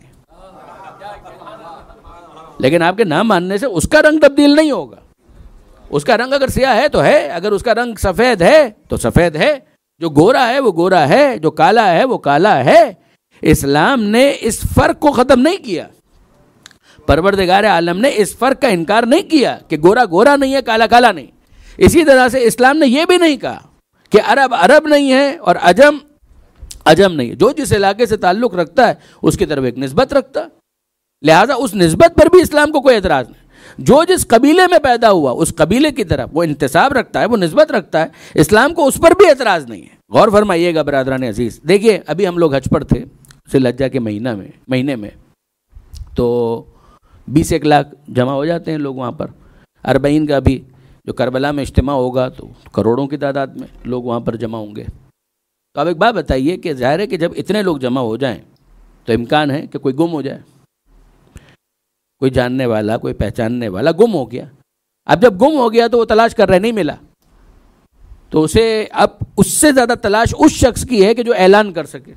لیکن آپ کے نہ ماننے سے اس کا رنگ تبدیل نہیں ہوگا. اس کا رنگ اگر سیاہ ہے تو ہے، اگر اس کا رنگ سفید ہے تو سفید ہے. جو گورا ہے وہ گورا ہے، جو کالا ہے وہ کالا ہے. اسلام نے اس فرق کو ختم نہیں کیا، پروردگار عالم نے اس فرق کا انکار نہیں کیا کہ گورا گورا نہیں ہے، کالا کالا نہیں. اسی طرح سے اسلام نے یہ بھی نہیں کہا کہ عرب عرب نہیں ہے اور عجم عجم نہیں ہے. جو جس علاقے سے تعلق رکھتا ہے اس کی طرف ایک نسبت رکھتا ہے، لہٰذا اس نسبت پر بھی اسلام کو کوئی اعتراض نہیں. جو جس قبیلے میں پیدا ہوا اس قبیلے کی طرف وہ انتساب رکھتا ہے، وہ نسبت رکھتا ہے، اسلام کو اس پر بھی اعتراض نہیں ہے. غور فرمائیے گا برادران عزیز. دیکھیے ابھی ہم لوگ حج پر تھے ذی الحجہ کے مہینے میں تو 20 لاکھ جمع ہو جاتے ہیں لوگ وہاں پر. 40 کا بھی جو کربلا میں اجتماع ہوگا تو کروڑوں کی تعداد میں لوگ وہاں پر جمع ہوں گے. تو اب ایک بات بتائیے کہ ظاہر ہے کہ جب اتنے لوگ جمع ہو جائیں تو امکان ہے کہ کوئی گم ہو جائے، کوئی جاننے والا کوئی پہچاننے والا گم ہو گیا. اب جب گم ہو گیا تو وہ تلاش کر رہے نہیں ملا، تو اسے اب اس سے زیادہ تلاش اس شخص کی ہے کہ جو اعلان کر سکے.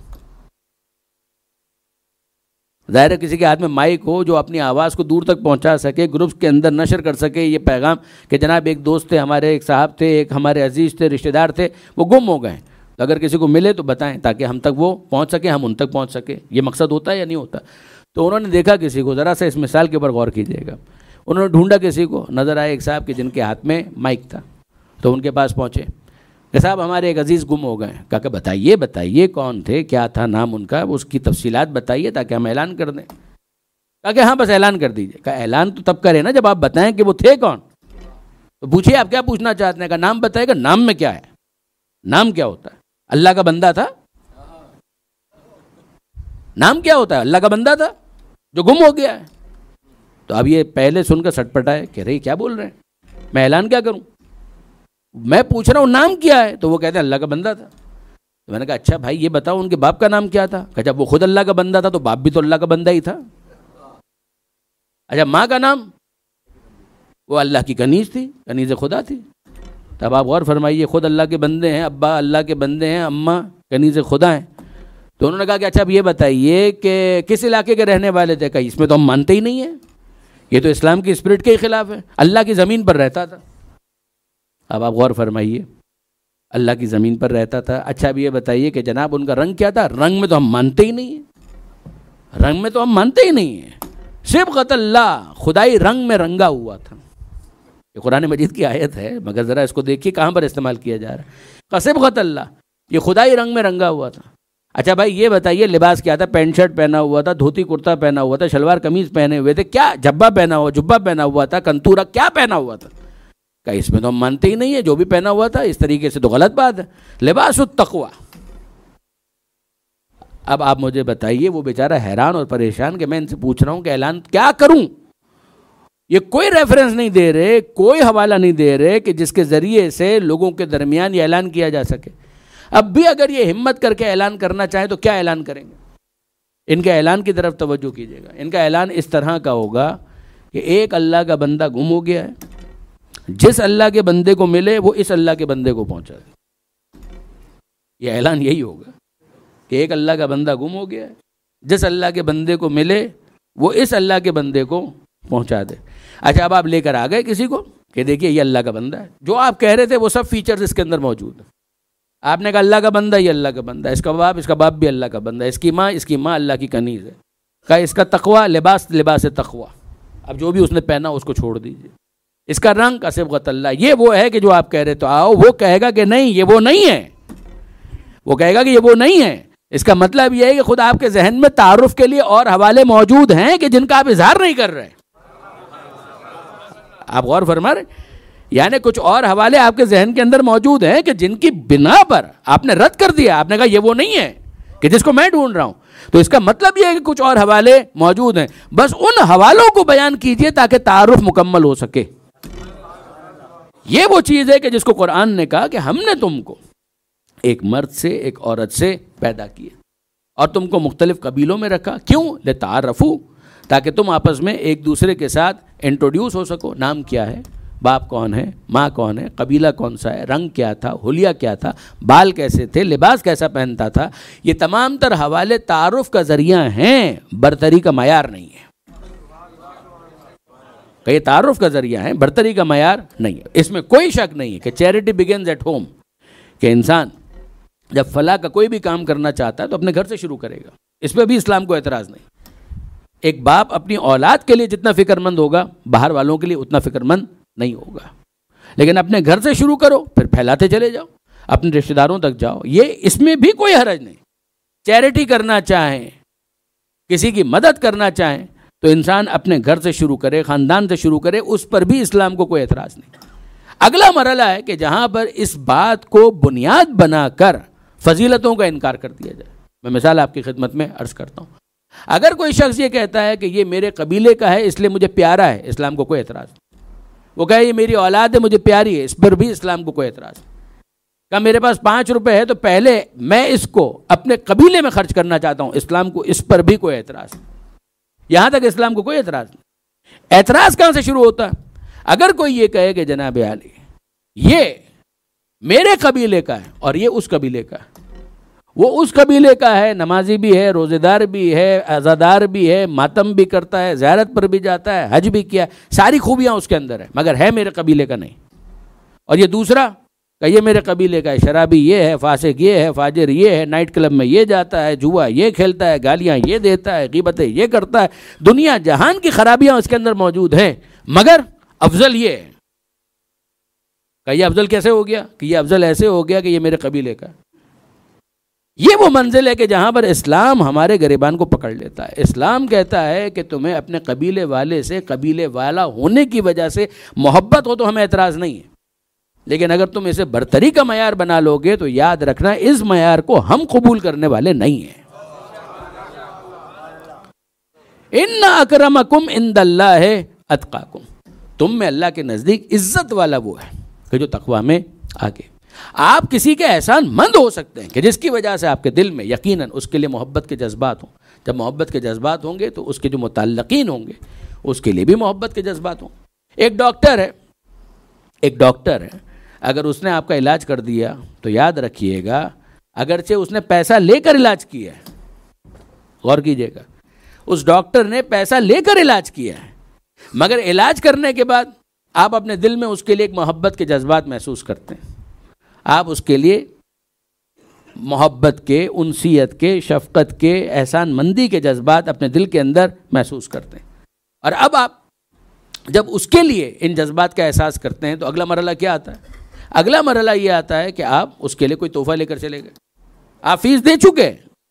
ظاہر ہے کسی کے ہاتھ میں مائک ہو جو اپنی آواز کو دور تک پہنچا سکے، گروپس کے اندر نشر کر سکے یہ پیغام کہ جناب ایک دوست تھے ہمارے، ایک صاحب تھے، ایک ہمارے عزیز تھے، رشتہ دار تھے، وہ گم ہو گئے. تو اگر کسی کو ملے تو بتائیں تاکہ ہم تک وہ پہنچ سکے، ہم ان تک پہنچ سکے. یہ مقصد ہوتا ہے یا نہیں ہوتا؟ تو انہوں نے دیکھا کسی کو، ذرا سا اس مثال کے اوپر غور کیجیے گا. انہوں نے ڈھونڈا کسی کو، نظر آئے ایک صاحب کے جن کے ہاتھ میں مائک تھا، تو ان کے پاس پہنچے کہ صاحب ہمارے ایک عزیز گم ہو گئے. کہا کہ بتائیے کون تھے، کیا تھا نام ان کا، اس کی تفصیلات بتائیے تاکہ ہم اعلان کر دیں. کہا کہ ہاں بس اعلان کر دیجیے. کہا اعلان تو تب کریں نا جب آپ بتائیں کہ وہ تھے کون. تو پوچھیے آپ کیا پوچھنا چاہتے ہیں. کہا نام بتائے گا. نام میں کیا ہے؟ نام کیا ہوتا ہے؟ اللہ کا بندہ تھا. نام کیا ہوتا ہے؟ اللہ کا بندہ تھا جو گم ہو گیا ہے. تو اب یہ پہلے سن کر سٹ پٹائے کہ رہی کیا بول رہے ہیں، میں اعلان کیا کروں، میں پوچھ رہا ہوں نام کیا ہے. تو وہ کہتے ہیں اللہ کا بندہ تھا. تو میں نے کہا اچھا بھائی یہ بتاؤ ان کے باپ کا نام کیا تھا. کہ جب وہ خود اللہ کا بندہ تھا تو باپ بھی تو اللہ کا بندہ ہی تھا. اچھا ماں کا نام؟ وہ اللہ کی کنیز تھی، کنیز خدا تھی. تب آپ غور فرمائیے، خود اللہ کے بندے ہیں، ابا اللہ کے بندے ہیں، اماں کنیز خدا ہیں. تو انہوں نے کہا کہ اچھا اب یہ بتائیے کہ کس علاقے کے رہنے والے تھے. کہ اس میں تو ہم مانتے ہی نہیں ہیں، یہ تو اسلام کی اسپرٹ کے ہی خلاف ہے. اللہ کی زمین پر رہتا تھا. اب آپ غور فرمائیے، اللہ کی زمین پر رہتا تھا. اچھا اب یہ بتائیے کہ جناب ان کا رنگ کیا تھا. رنگ میں تو ہم مانتے ہی نہیں ہیں، رنگ میں تو ہم مانتے ہی نہیں ہیں. صبغۃ اللہ، خدائی رنگ میں رنگا ہوا تھا. یہ قرآن مجید کی آیت ہے، مگر ذرا اس کو دیکھیے کہاں پر استعمال کیا جا رہا ہے. صبغۃ اللہ، یہ خدائی رنگ میں رنگا ہوا تھا. اچھا بھائی یہ بتائیے لباس کیا تھا؟ پینٹ شرٹ پہنا ہوا تھا، دھوتی کرتا پہنا ہوا تھا، شلوار قمیض پہنے ہوئے تھے، کیا جبہ پہنا ہوا تھا، کنتورا کیا پہنا ہوا تھا؟ کہ اس میں تو ہم مانتے ہی نہیں ہے، جو بھی پہنا ہوا تھا اس طریقے سے تو غلط بات ہے. لباس التقوی. اب آپ مجھے بتائیے، وہ بیچارہ حیران اور پریشان کہ میں ان سے پوچھ رہا ہوں کہ اعلان کیا کروں. یہ کوئی ریفرنس نہیں دے رہے، کوئی حوالہ نہیں دے رہے کہ جس کے ذریعے سے لوگوں کے درمیان یہ اعلان کیا جا سکے. اب بھی اگر یہ ہمت کر کے اعلان کرنا چاہیں تو کیا اعلان کریں گے؟ ان کے اعلان کی طرف توجہ کیجیے گا. ان کا اعلان اس طرح کا ہوگا کہ ایک اللہ کا بندہ گم ہو گیا ہے، جس اللہ کے بندے کو ملے وہ اس اللہ کے بندے کو پہنچا دے. یہ اعلان یہی ہوگا کہ ایک اللہ کا بندہ گم ہو گیا ہے، جس اللہ کے بندے کو ملے وہ اس اللہ کے بندے کو پہنچا دے. اچھا اب آپ لے کر آ گئے کسی کو کہ دیکھیے یہ اللہ کا بندہ ہے، جو آپ کہہ رہے تھے وہ سب فیچرز اس کے اندر موجود ہیں. آپ نے کہا اللہ کا بندہ، یہ اللہ کا بندہ ہے، اس کا باپ بھی اللہ کا بندہ ہے، اس کی ماں اللہ کی کنیز ہے. کہا اس کا تقوی لباس تقوی. اب جو بھی اس نے پہنا اس کو چھوڑ دیجیے. اس کا رنگ کا صبغت اللہ، یہ وہ ہے کہ جو آپ کہہ رہے تو آؤ. وہ کہے گا کہ نہیں یہ وہ نہیں ہے، وہ کہے گا کہ یہ وہ نہیں ہے. اس کا مطلب یہ ہے کہ خود آپ کے ذہن میں تعارف کے لیے اور حوالے موجود ہیں کہ جن کا آپ اظہار نہیں کر رہے. آپ غور فرما رہے، یعنی کچھ اور حوالے آپ کے ذہن کے اندر موجود ہیں کہ جن کی بنا پر آپ نے رد کر دیا. آپ نے کہا یہ وہ نہیں ہے کہ جس کو میں ڈھونڈ رہا ہوں. تو اس کا مطلب یہ ہے کہ کچھ اور حوالے موجود ہیں. بس ان حوالوں کو بیان کیجئے تاکہ تعارف مکمل ہو سکے. یہ وہ چیز ہے کہ جس کو قرآن نے کہا کہ ہم نے تم کو ایک مرد سے ایک عورت سے پیدا کیا اور تم کو مختلف قبیلوں میں رکھا. کیوں؟ لتعارفوا، تاکہ تم آپس میں ایک دوسرے کے ساتھ انٹروڈیوس ہو سکو. نام کیا ہے، باپ کون ہے، ماں کون ہے، قبیلہ کون سا ہے، رنگ کیا تھا، حلیہ کیا تھا، بال کیسے تھے، لباس کیسا پہنتا تھا. یہ تمام تر حوالے تعارف کا ذریعہ ہیں، برتری کا معیار نہیں ہے. کہ یہ تعارف کا ذریعہ ہے، برتری کا معیار نہیں ہے. اس میں کوئی شک نہیں ہے کہ چیریٹی بگنز ایٹ ہوم، کہ انسان جب فلاح کا کوئی بھی کام کرنا چاہتا ہے تو اپنے گھر سے شروع کرے گا. اس پہ بھی اسلام کو اعتراض نہیں. ایک باپ اپنی اولاد کے لیے جتنا فکر مند ہوگا باہر والوں کے لیے اتنا فکر مند نہیں ہوگا. لیکن اپنے گھر سے شروع کرو، پھر پھیلاتے چلے جاؤ، اپنے رشتہ داروں تک جاؤ. یہ اس میں بھی کوئی حرج نہیں. چیریٹی کرنا چاہیں، کسی کی مدد کرنا چاہیں تو انسان اپنے گھر سے شروع کرے، خاندان سے شروع کرے. اس پر بھی اسلام کو کوئی اعتراض نہیں. اگلا مرحلہ ہے کہ جہاں پر اس بات کو بنیاد بنا کر فضیلتوں کا انکار کر دیا جائے. میں مثال آپ کی خدمت میں عرض کرتا ہوں. اگر کوئی شخص یہ کہتا ہے کہ یہ میرے قبیلے کا ہے اس لیے مجھے پیارا ہے، اسلام کو کوئی اعتراض نہیں. وہ کہے یہ میری اولاد ہے مجھے پیاری ہے، اس پر بھی اسلام کو کوئی اعتراض نہیں. کہ میرے پاس 5 روپے ہے تو پہلے میں اس کو اپنے قبیلے میں خرچ کرنا چاہتا ہوں، اسلام کو اس پر بھی کوئی اعتراض نہیں. یہاں تک اسلام کو کوئی اعتراض نہیں. اعتراض کہاں سے شروع ہوتا ہے؟ اگر کوئی یہ کہے کہ جناب عالی یہ میرے قبیلے کا ہے اور یہ اس قبیلے کا ہے، وہ اس قبیلے کا ہے، نمازی بھی ہے، روزے دار بھی ہے، عزادار بھی ہے، ماتم بھی کرتا ہے، زیارت پر بھی جاتا ہے، حج بھی کیا ہے، ساری خوبیاں اس کے اندر ہیں، مگر ہے میرے قبیلے کا نہیں. اور یہ دوسرا کہ یہ میرے قبیلے کا ہے، شرابی یہ ہے، فاسق یہ ہے، فاجر یہ ہے، نائٹ کلب میں یہ جاتا ہے، جوا یہ کھیلتا ہے، گالیاں یہ دیتا ہے، غیبتیں یہ کرتا ہے، دنیا جہان کی خرابیاں اس کے اندر موجود ہیں، مگر افضل یہ ہے. کہ یہ افضل کیسے ہو گیا؟ کہ یہ افضل ایسے ہو گیا کہ یہ میرے قبیلے کا. یہ وہ منزل ہے کہ جہاں پر اسلام ہمارے گریبان کو پکڑ لیتا ہے. اسلام کہتا ہے کہ تمہیں اپنے قبیلے والے سے قبیلے والا ہونے کی وجہ سے محبت ہو تو ہمیں اعتراض نہیں ہے، لیکن اگر تم اسے برتری کا معیار بنا لو گے تو یاد رکھنا اس معیار کو ہم قبول کرنے والے نہیں ہیں. ان اکرمکم عند اللہ اتقاکم، تم میں اللہ کے نزدیک عزت والا وہ ہے کہ جو تقوی میں آگے. آپ کسی کے احسان مند ہو سکتے ہیں کہ جس کی وجہ سے آپ کے دل میں یقیناً اس کے لیے محبت کے جذبات ہوں. جب محبت کے جذبات ہوں گے تو اس کے جو متعلقین ہوں گے اس کے لیے بھی محبت کے جذبات ہوں. ایک ڈاکٹر ہے اگر اس نے آپ کا علاج کر دیا تو یاد رکھیے گا اگرچہ اس نے پیسہ لے کر علاج کیا ہے، غور کیجیے گا، اس ڈاکٹر نے پیسہ لے کر علاج کیا ہے، مگر علاج کرنے کے بعد آپ اپنے دل میں اس کے لیے ایک محبت کے جذبات محسوس کرتے ہیں. آپ اس کے لیے محبت کے، انسیت کے، شفقت کے، احسان مندی کے جذبات اپنے دل کے اندر محسوس کرتے ہیں. اور اب آپ جب اس کے لیے ان جذبات کا احساس کرتے ہیں تو اگلا مرحلہ کیا آتا ہے؟ اگلا مرحلہ یہ آتا ہے کہ آپ اس کے لیے کوئی تحفہ لے کر چلے گئے. آپ فیس دے چکے،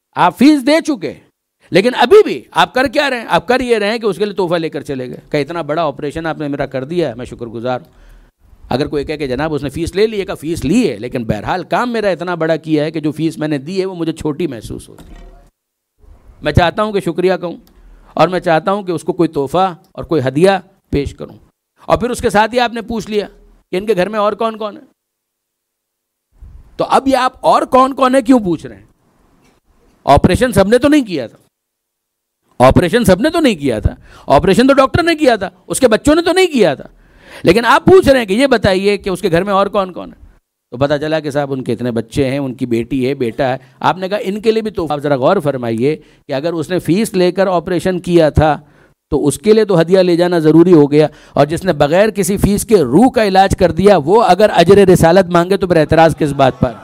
آپ فیس دے چکے، لیکن ابھی بھی آپ کر کیا رہے ہیں؟ آپ کر یہ رہے ہیں کہ اس کے لیے تحفہ لے کر چلے گئے کہ اتنا بڑا آپریشن آپ نے میرا کر دیا ہے، میں شکر گزار ہوں۔ اگر کوئی کہے کہ جناب اس نے فیس لے لی ہے، کہ فیس لی ہے لیکن بہرحال کام میرا اتنا بڑا کیا ہے کہ جو فیس میں نے دی ہے وہ مجھے چھوٹی محسوس ہوتی ہے، میں چاہتا ہوں کہ شکریہ کہوں، اور میں چاہتا ہوں کہ اس کو کوئی تحفہ اور کوئی ہدیہ پیش کروں۔ اور پھر اس کے ساتھ ہی آپ نے پوچھ لیا کہ ان کے گھر میں اور کون کون ہے، تو اب یہ آپ اور کون کون ہے کیوں پوچھ رہے ہیں؟ آپریشن سب نے تو نہیں کیا تھا، آپریشن سب نے تو نہیں کیا تھا، آپریشن تو ڈاکٹر نے کیا تھا، اس کے بچوں نے تو نہیں کیا تھا، لیکن آپ پوچھ رہے ہیں کہ یہ بتائیے کہ اس کے گھر میں اور کون کون ہے۔ تو پتہ چلا کہ صاحب ان کے اتنے بچے ہیں، ان کی بیٹی ہے، بیٹا ہے۔ آپ نے کہا ان کے لیے بھی تو آپ ذرا غور فرمائیے کہ اگر اس نے فیس لے کر آپریشن کیا تھا تو اس کے لیے تو ہدیہ لے جانا ضروری ہو گیا، اور جس نے بغیر کسی فیس کے روح کا علاج کر دیا وہ اگر اجر رسالت مانگے تو پھر اعتراض کس بات پر؟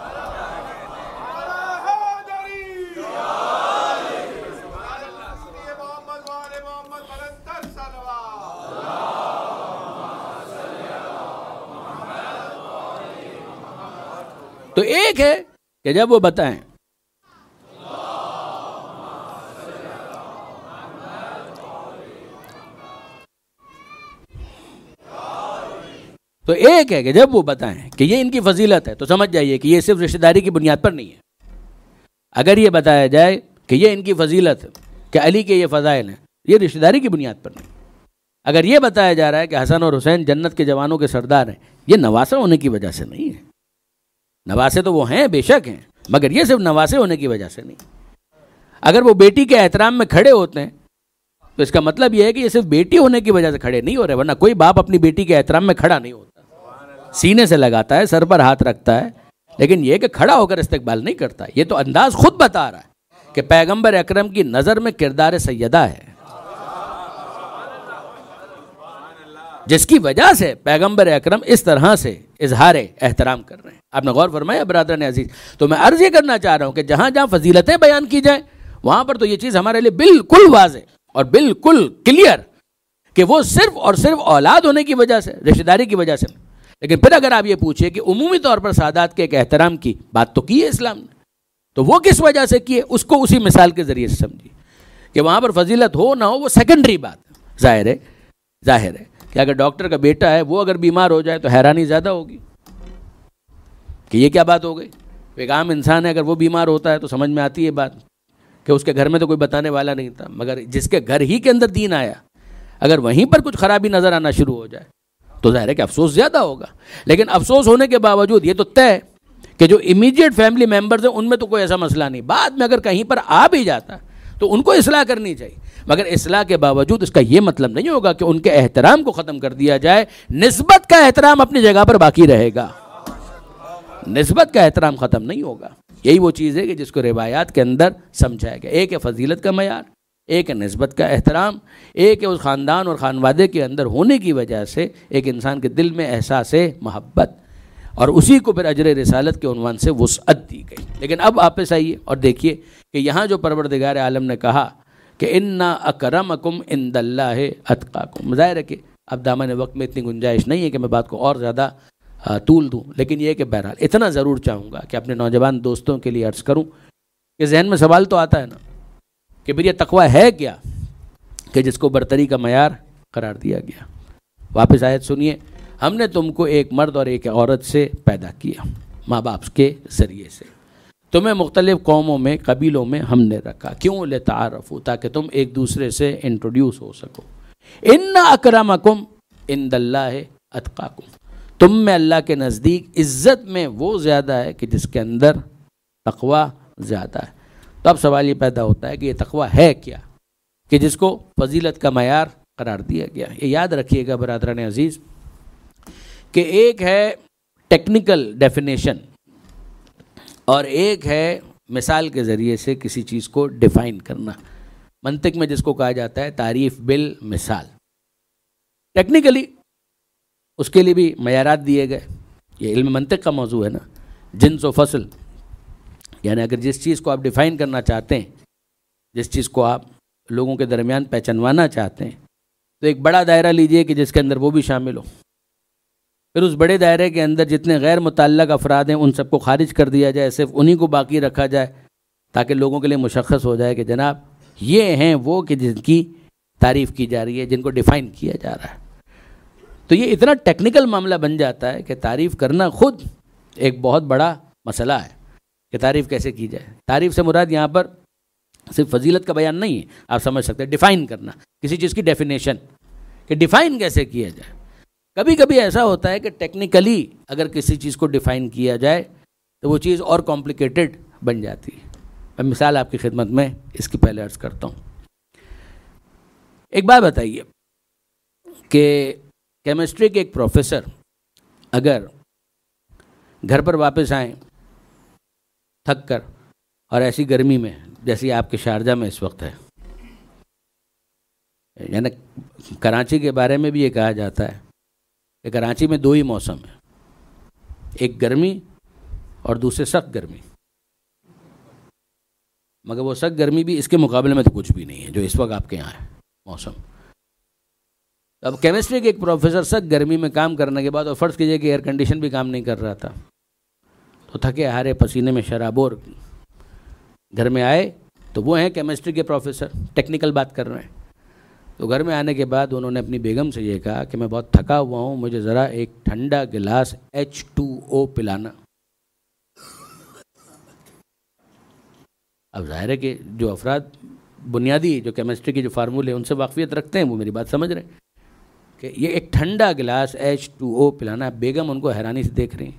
تو ایک ہے کہ جب وہ بتائیں تو ایک ہے کہ جب وہ بتائیں کہ یہ ان کی فضیلت ہے تو سمجھ جائیے کہ یہ صرف رشتہ داری کی بنیاد پر نہیں ہے۔ اگر یہ بتایا جائے کہ یہ ان کی فضیلت ہے کہ علی کے یہ فضائل ہیں، یہ رشتہ داری کی بنیاد پر نہیں۔ اگر یہ بتایا جا رہا ہے کہ حسن اور حسین جنت کے جوانوں کے سردار ہیں، یہ نواسہ ہونے کی وجہ سے نہیں ہے۔ نواسے تو وہ ہیں، بے شک ہیں، مگر یہ صرف نواسے ہونے کی وجہ سے نہیں۔ اگر وہ بیٹی کے احترام میں کھڑے ہوتے ہیں تو اس کا مطلب یہ ہے کہ یہ صرف بیٹی ہونے کی وجہ سے کھڑے نہیں ہو رہے، ورنہ کوئی باپ اپنی بیٹی کے احترام میں کھڑا نہیں ہوتا، سینے سے لگاتا ہے، سر پر ہاتھ رکھتا ہے، لیکن یہ کہ کھڑا ہو کر استقبال نہیں کرتا۔ یہ تو انداز خود بتا رہا ہے کہ پیغمبر اکرم کی نظر میں کردار سیدہ ہے، جس کی وجہ سے پیغمبر اکرم اس طرح سے اظہار احترام کر رہے ہیں۔ آپ نے غور فرمایا برادران عزیز؟ تو میں عرض یہ کرنا چاہ رہا ہوں کہ جہاں جہاں فضیلتیں بیان کی جائیں وہاں پر تو یہ چیز ہمارے لیے بالکل واضح اور بالکل کلیئر کہ وہ صرف اور صرف اولاد ہونے کی وجہ سے، رشتہ داری کی وجہ سے۔ لیکن پھر اگر آپ یہ پوچھیں کہ عمومی طور پر سادات کے ایک احترام کی بات تو کی ہے اسلام نے، تو وہ کس وجہ سے کی ہے اس کو اسی مثال کے ذریعے سے سمجھیے کہ وہاں پر فضیلت ہو نہ ہو وہ سیکنڈری بات ہے۔ ظاہر ہے کہ اگر ڈاکٹر کا بیٹا ہے وہ اگر بیمار ہو جائے تو حیرانی زیادہ ہوگی کہ یہ کیا بات ہو گئی۔ ایک عام انسان ہے اگر وہ بیمار ہوتا ہے تو سمجھ میں آتی ہے بات کہ اس کے گھر میں تو کوئی بتانے والا نہیں تھا، مگر جس کے گھر ہی کے اندر دین آیا اگر وہیں پر کچھ خرابی نظر آنا شروع ہو جائے تو ظاہر ہے کہ افسوس زیادہ ہوگا۔ لیکن افسوس ہونے کے باوجود یہ تو طے ہے کہ جو امیڈیٹ فیملی ممبرز ہیں ان میں تو کوئی ایسا مسئلہ نہیں، بعد میں اگر کہیں پر آ بھی جاتا تو ان کو اصلاح کرنی چاہیے، مگر اصلاح کے باوجود اس کا یہ مطلب نہیں ہوگا کہ ان کے احترام کو ختم کر دیا جائے۔ نسبت کا احترام اپنی جگہ پر باقی رہے گا، نسبت کا احترام ختم نہیں ہوگا۔ یہی وہ چیز ہے کہ جس کو روایات کے اندر سمجھایا گیا۔ ایک ہے فضیلت کا معیار، ایک ہے نسبت کا احترام، ایک ہے اس خاندان اور خانوادے کے اندر ہونے کی وجہ سے ایک انسان کے دل میں احساس محبت، اور اسی کو پھر اجر رسالت کے عنوان سے وسعت دی گئی۔ لیکن اب واپس آئیے اور دیکھیے کہ یہاں جو پروردگار عالم نے کہا کہ انا اکرمکم عند اللہ اتقاکم، ظاہر ہے کہ اب دامن وقت میں اتنی گنجائش نہیں ہے کہ میں بات کو اور زیادہ طول دوں، لیکن یہ کہ بہرحال اتنا ضرور چاہوں گا کہ اپنے نوجوان دوستوں کے لیے عرض کروں کہ ذہن میں سوال تو آتا ہے نا کہ پھر یہ تقویٰ ہے کیا کہ جس کو برتری کا معیار قرار دیا گیا۔ واپس آیت سنیے، ہم نے تم کو ایک مرد اور ایک عورت سے پیدا کیا، ماں باپ کے ذریعے سے، تمہیں مختلف قوموں میں قبیلوں میں ہم نے رکھا، کیوں؟ لتعارفوا، تاکہ تم ایک دوسرے سے انٹروڈیوس ہو سکو۔ ان اکرمکم عند اللہ اتقاکم، تم میں اللہ کے نزدیک عزت میں وہ زیادہ ہے کہ جس کے اندر تقویٰ زیادہ ہے۔ تو اب سوال یہ پیدا ہوتا ہے کہ یہ تقویٰ ہے کیا کہ جس کو فضیلت کا معیار قرار دیا گیا۔ یہ یاد رکھیے گا برادران عزیز کہ ایک ہے ٹیکنیکل ڈیفینیشن اور ایک ہے مثال کے ذریعے سے کسی چیز کو ڈیفائن کرنا، منطق میں جس کو کہا جاتا ہے تعریف بالمثال۔ ٹیکنیکلی اس کے لیے بھی معیارات دیے گئے، یہ علم منطق کا موضوع ہے نا، جنس و فصل، یعنی اگر جس چیز کو آپ ڈیفائن کرنا چاہتے ہیں، جس چیز کو آپ لوگوں کے درمیان پہچانوانا چاہتے ہیں، تو ایک بڑا دائرہ لیجئے کہ جس کے اندر وہ بھی شامل ہو، پھر اس بڑے دائرے کے اندر جتنے غیر متعلق افراد ہیں ان سب کو خارج کر دیا جائے، صرف انہی کو باقی رکھا جائے تاکہ لوگوں کے لیے مشخص ہو جائے کہ جناب یہ ہیں وہ کہ جن کی تعریف کی جا رہی ہے، جن کو ڈیفائن کیا جا رہا ہے. تو یہ اتنا ٹیکنیکل معاملہ بن جاتا ہے کہ تعریف کرنا خود ایک بہت بڑا مسئلہ ہے کہ تعریف کیسے کی جائے. تعریف سے مراد یہاں پر صرف فضیلت کا بیان نہیں ہے، آپ سمجھ سکتے ہیں ڈیفائن کرنا کسی چیز کی ڈیفینیشن، کہ ڈیفائن کیسے کیا جائے. کبھی کبھی ایسا ہوتا ہے کہ ٹیکنیکلی اگر کسی چیز کو ڈیفائن کیا جائے تو وہ چیز اور کمپلیکیٹڈ بن جاتی ہے. میں مثال آپ کی خدمت میں اس کی پہلے عرض کرتا ہوں. ایک بات بتائیے کہ کیمسٹری کے ایک پروفیسر اگر گھر پر واپس آئیں تھک کر اور ایسی گرمی میں جیسی آپ کے شارجہ میں اس وقت ہے، یعنی کراچی کے بارے میں بھی یہ کہا جاتا ہے کہ کراچی میں دو ہی موسم ہیں، ایک گرمی اور دوسرے سخت گرمی، مگر وہ سخت گرمی بھی اس کے مقابلے میں تو کچھ بھی نہیں ہے جو اس وقت آپ کے یہاں ہے موسم. اب کیمسٹری کے ایک پروفیسر سخت گرمی میں کام کرنے کے بعد، اور فرض کیجئے کہ ایئر کنڈیشن بھی کام نہیں کر رہا تھا، تو تھکے ہارے پسینے میں شرابور گھر میں آئے. تو وہ ہیں کیمسٹری کے پروفیسر، ٹیکنیکل بات کر رہے ہیں. تو گھر میں آنے کے بعد انہوں نے اپنی بیگم سے یہ کہا کہ میں بہت تھکا ہوا ہوں، مجھے ذرا ایک ٹھنڈا گلاس H2O پلانا. اب ظاہر ہے کہ جو افراد بنیادی جو کیمسٹری کے جو فارمولے ان سے واقفیت رکھتے ہیں وہ میری بات سمجھ رہے ہیں کہ یہ ایک ٹھنڈا گلاس H2O پلانا. بیگم ان کو حیرانی سے دیکھ رہی ہیں.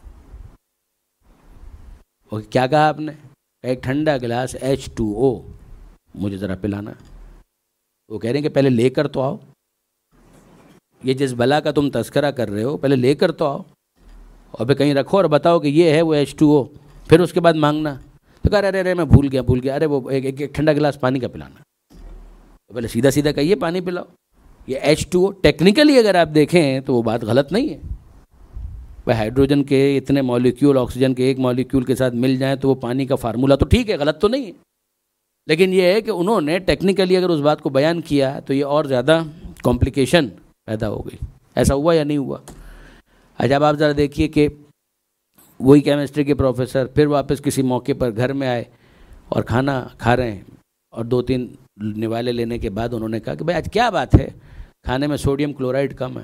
اور کیا کہا آپ نے؟ ایک ٹھنڈا گلاس H2O مجھے ذرا پلانا. وہ کہہ رہے ہیں کہ پہلے لے کر تو آؤ، یہ جس بلا کا تم تذکرہ کر رہے ہو پہلے لے کر تو آؤ، اور پھر کہیں رکھو اور بتاؤ کہ یہ ہے وہ H2O، پھر اس کے بعد مانگنا. تو کہہ رہے میں بھول گیا، ارے وہ ایک ٹھنڈا گلاس پانی کا پلانا. تو پہلے سیدھا سیدھا کہیے پانی پلاؤ. یہ H2O ٹیکنیکلی اگر آپ دیکھیں تو وہ بات غلط نہیں ہے. بھائی ہائیڈروجن کے اتنے مالیکیول آکسیجن کے ایک مالیکیول کے ساتھ مل جائیں تو وہ پانی کا فارمولا تو ٹھیک ہے، غلط تو نہیں ہے. لیکن یہ ہے کہ انہوں نے ٹیکنیکلی اگر اس بات کو بیان کیا تو یہ اور زیادہ کمپلیکیشن پیدا ہو گئی. ایسا ہوا یا نہیں ہوا؟ اچھا اب آپ ذرا دیکھیے کہ وہی کیمسٹری کے پروفیسر پھر واپس کسی موقع پر گھر میں آئے اور کھانا کھا رہے ہیں، اور 2-3 نوالے لینے کے بعد انہوں نے کہا کہ بھائی آج کیا بات ہے، کھانے میں سوڈیم کلورائڈ کم ہے.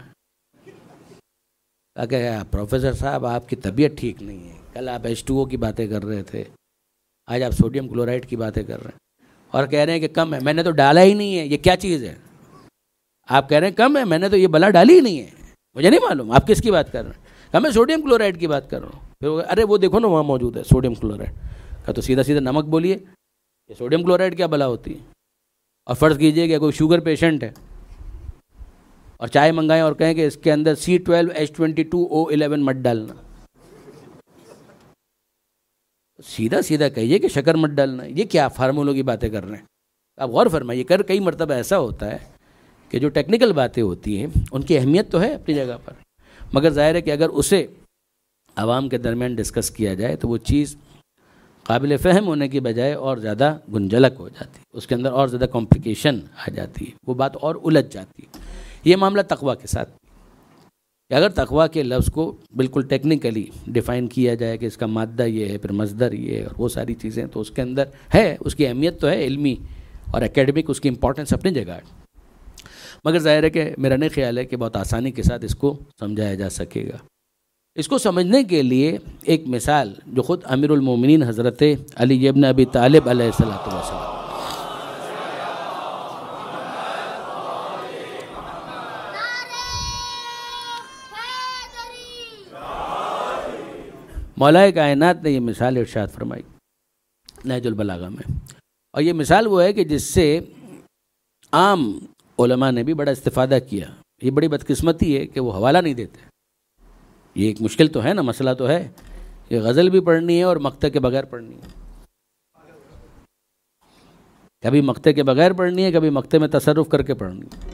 کہا کہ پروفیسر صاحب آپ کی طبیعت ٹھیک نہیں ہے، کل آپ H2O کی باتیں کر رہے تھے، آج آپ سوڈیم کلورائڈ کی باتیں کر رہے ہیں اور کہہ رہے ہیں کہ کم ہے. میں نے تو ڈالا ہی نہیں ہے، یہ کیا چیز ہے؟ آپ کہہ رہے ہیں کم ہے، میں نے تو یہ بلا ڈالی ہی نہیں ہے، مجھے نہیں معلوم آپ کس کی بات کر رہے ہیں. کہا میں سوڈیم کلورائڈ کی بات کر رہا ہوں. پھر ارے وہ دیکھو نا وہاں موجود ہے سوڈیم کلورائڈ. کہا تو سیدھا سیدھا نمک بولیے، یہ سوڈیم کلورائڈ کیا بلا ہوتی ہے؟ اور فرض کیجئے کہ کوئی شوگر پیشنٹ ہے اور چائے منگائیں اور کہیں کہ اس کے اندر C12H22O11 مت ڈالنا، سیدھا سیدھا کہیے کہ شکر مت ڈالنا. یہ کیا فارمولوں کی باتیں کر رہے ہیں؟ آپ غور فرمائیے. کئی مرتبہ ایسا ہوتا ہے کہ جو ٹیکنیکل باتیں ہوتی ہیں ان کی اہمیت تو ہے اپنی جگہ پر، مگر ظاہر ہے کہ اگر اسے عوام کے درمیان ڈسکس کیا جائے تو وہ چیز قابل فہم ہونے کی بجائے اور زیادہ گنجلک ہو جاتی ہے، اس کے اندر اور زیادہ کمپلیکیشن آ جاتی ہے، وہ بات اور الجھ جاتی ہے. یہ معاملہ تقویٰ کے ساتھ کہ اگر تقویٰ کے لفظ کو بالکل ٹیکنیکلی ڈیفائن کیا جائے کہ اس کا مادہ یہ ہے، پھر مصدر یہ ہے اور وہ ساری چیزیں، تو اس کے اندر ہے، اس کی اہمیت تو ہے علمی اور اکیڈمک، اس کی امپورٹنس اپنی جگہ ہے. مگر ظاہر ہے کہ میرا نہیں خیال ہے کہ بہت آسانی کے ساتھ اس کو سمجھایا جا سکے گا. اس کو سمجھنے کے لیے ایک مثال جو خود امیر المومنین حضرت علی ابن ابی طالب علیہ السلام مولا کائنات نے یہ مثال ارشاد فرمائی نہج البلاغہ میں. اور یہ مثال وہ ہے کہ جس سے عام علماء نے بھی بڑا استفادہ کیا. یہ بڑی بدقسمتی ہے کہ وہ حوالہ نہیں دیتے. یہ ایک مشکل تو ہے نا، مسئلہ تو ہے. یہ غزل بھی پڑھنی ہے اور مقطع کے بغیر پڑھنی ہے. کبھی مقطع کے بغیر پڑھنی ہے، کبھی مقطع میں تصرف کر کے پڑھنی ہے.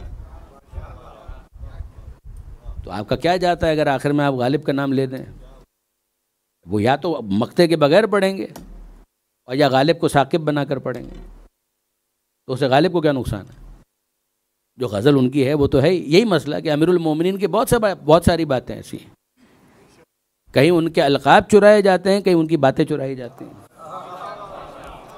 تو آپ کا کیا جاتا ہے اگر آخر میں آپ غالب کا نام لے دیں؟ وہ یا تو مقطع کے بغیر پڑھیں گے اور یا غالب کو ثاقب بنا کر پڑھیں گے. تو اسے غالب کو کیا نقصان ہے؟ جو غزل ان کی ہے وہ تو ہے. یہی مسئلہ کہ امیر المومنین کے بہت ساری باتیں ایسی ہیں، کہیں ان کے القاب چرائے جاتے ہیں، کہیں ان کی باتیں چرائی جاتی ہیں.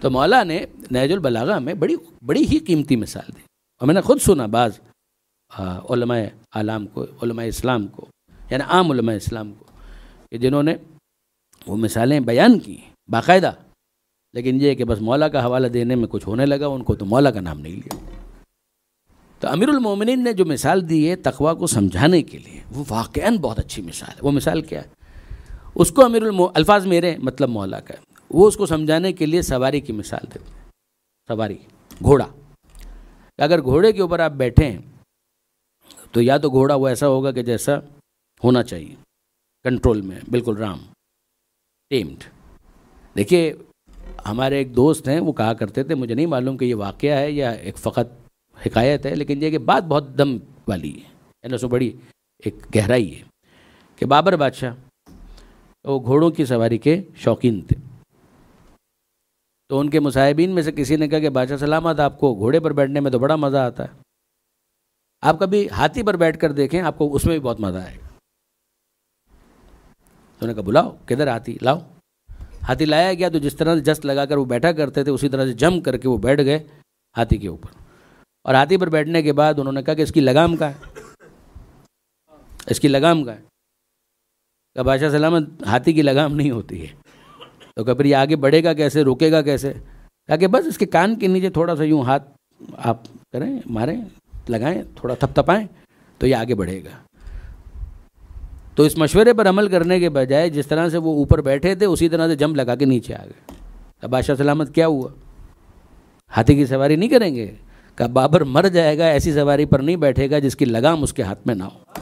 تو مولا نے نہج البلاغہ میں بڑی ہی قیمتی مثال دی، اور میں نے خود سنا بعض علماء اعلام کو، علماء اسلام کو، یعنی عام علماء اسلام کو، کہ جنہوں نے وہ مثالیں بیان کی باقاعدہ، لیکن یہ کہ بس مولا کا حوالہ دینے میں کچھ ہونے لگا، ان کو تو مولا کا نام نہیں لیا۔ تو امیر المومنین نے جو مثال دی ہے تقویٰ کو سمجھانے کے لیے، وہ واقعاً بہت اچھی مثال ہے۔ وہ مثال کیا ہے؟ اس کو الفاظ میرے مطلب مولا کا ہے، وہ اس کو سمجھانے کے لیے سواری کی مثال دیتے ہیں۔ سواری، گھوڑا، اگر گھوڑے کے اوپر آپ بیٹھیں تو یا تو گھوڑا وہ ایسا ہوگا کہ جیسا ہونا چاہیے، کنٹرول میں، بالکل رام ٹیمڈ۔ دیکھیے ہمارے ایک دوست ہیں، وہ کہا کرتے تھے، مجھے نہیں معلوم کہ یہ واقعہ ہے یا ایک فقط حکایت ہے، لیکن یہ کہ بات بہت دم والی ہے، یعنی اس میں بڑی ایک گہرائی ہے، کہ بابر بادشاہ وہ گھوڑوں کی سواری کے شوقین تھے۔ تو ان کے مصاحبین میں سے کسی نے کہا کہ بادشاہ سلامت، آپ کو گھوڑے پر بیٹھنے میں تو بڑا مزہ آتا ہے، آپ کبھی ہاتھی پر بیٹھ کر دیکھیں، آپ کو اس میں بھی بہت مزہ آئے گا۔ تو نے کہا بلاؤ، کدھر ہاتھی لاؤ۔ ہاتھی لایا گیا، تو جس طرح سے جست لگا کر وہ بیٹھا کرتے تھے اسی طرح سے جم کر کے وہ بیٹھ گئے ہاتھی کے اوپر، اور ہاتھی پر بیٹھنے کے بعد انہوں نے کہا کہ اس کی لگام کہاں ہے، اس کی لگام کہاں ہے؟ کہ بادشاہ سلامت ہاتھی کی لگام نہیں ہوتی ہے۔ تو کہ پھر یہ آگے بڑھے گا کیسے، رکے گا کیسے؟ کہا کہ بس اس کے کان کے نیچے تھوڑا سا یوں ہاتھ آپ کریں، ماریں، لگائیں، تھوڑا تھپ تھپائیں تو یہ آگے بڑھے گا۔ تو اس مشورے پر عمل کرنے کے بجائے جس طرح سے وہ اوپر بیٹھے تھے اسی طرح سے جمپ لگا کے نیچے آ گئے۔ اب بادشاہ سلامت کیا ہوا؟ ہاتھی کی سواری نہیں کریں گے؟ کہ بابر مر جائے گا، ایسی سواری پر نہیں بیٹھے گا جس کی لگام اس کے ہاتھ میں نہ ہو۔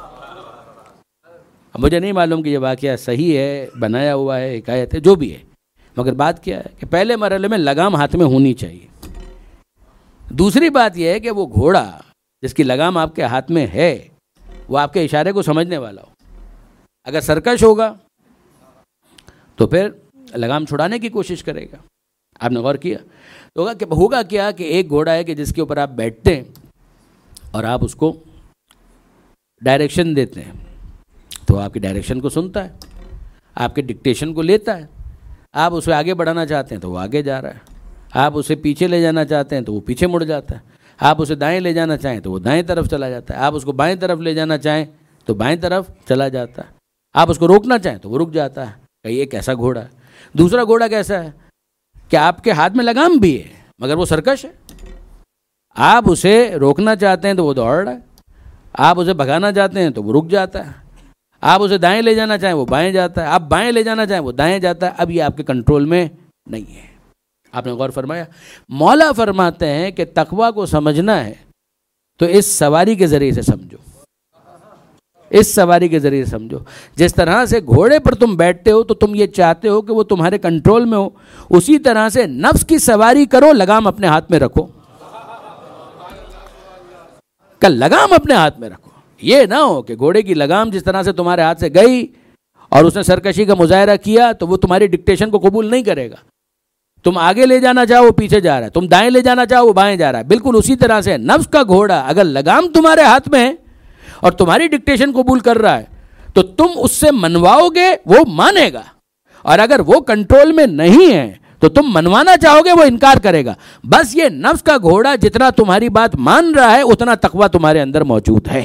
اب مجھے نہیں معلوم کہ یہ واقعہ صحیح ہے، بنایا ہوا ہے، حکایت ہے، جو بھی ہے، مگر بات کیا ہے کہ پہلے مرحلے میں لگام ہاتھ میں ہونی چاہیے۔ دوسری بات یہ ہے کہ وہ گھوڑا جس کی لگام آپ کے ہاتھ میں ہے وہ آپ کے اشارے کو سمجھنے والا ہو۔ اگر سرکش ہوگا تو پھر لگام چھڑانے کی کوشش کرے گا۔ آپ نے غور کیا تو ہوگا کیا کہ ایک گھوڑا ہے کہ جس کے اوپر آپ بیٹھتے ہیں اور آپ اس کو ڈائریکشن دیتے ہیں تو آپ کی ڈائریکشن کو سنتا ہے، آپ کے ڈکٹیشن کو لیتا ہے۔ آپ اسے آگے بڑھانا چاہتے ہیں تو وہ آگے جا رہا ہے، آپ اسے پیچھے لے جانا چاہتے ہیں تو وہ پیچھے مڑ جاتا ہے، آپ اسے دائیں لے جانا چاہیں تو وہ دائیں طرف چلا جاتا ہے، آپ اس کو بائیں طرف لے جانا چاہیں تو بائیں طرف چلا جاتا ہے، آپ اس کو روکنا چاہیں تو وہ رک جاتا ہے۔ کہ یہ کیسا گھوڑا ہے؟ دوسرا گھوڑا کیسا ہے کہ آپ کے ہاتھ میں لگام بھی ہے مگر وہ سرکش ہے، آپ اسے روکنا چاہتے ہیں تو وہ دوڑ رہا ہے، آپ اسے بھگانا چاہتے ہیں تو وہ رک جاتا ہے، آپ اسے دائیں لے جانا چاہیں وہ بائیں جاتا ہے، آپ بائیں لے جانا چاہیں وہ دائیں جاتا ہے۔ اب یہ آپ کے کنٹرول میں نہیں ہے۔ آپ نے غور فرمایا؟ مولا فرماتے ہیں کہ تقویٰ کو سمجھنا ہے تو اس سواری کے ذریعے سے سمجھو، اس سواری کے ذریعے سے سمجھو۔ جس طرح سے گھوڑے پر تم بیٹھتے ہو تو تم یہ چاہتے ہو کہ وہ تمہارے کنٹرول میں ہو، اسی طرح سے نفس کی سواری کرو، لگام اپنے ہاتھ میں رکھو، کل لگام اپنے ہاتھ میں رکھو۔ یہ نہ ہو کہ گھوڑے کی لگام جس طرح سے تمہارے ہاتھ سے گئی اور اس نے سرکشی کا مظاہرہ کیا تو وہ تمہاری ڈکٹیشن کو قبول نہیں کرے گا۔ تم آگے لے جانا چاہو وہ پیچھے جا رہا ہے، تم دائیں لے جانا چاہو وہ بائیں جا رہا ہے۔ بالکل اسی طرح سے نفس کا گھوڑا اگر لگام تمہارے ہاتھ میں ہے اور تمہاری ڈکٹیشن قبول کر رہا ہے تو تم اس سے منواؤ گے، وہ مانے گا، اور اگر وہ کنٹرول میں نہیں ہے تو تم منوانا چاہو گے، وہ انکار کرے گا۔ بس یہ نفس کا گھوڑا جتنا تمہاری بات مان رہا ہے اتنا تقویٰ تمہارے اندر موجود ہے۔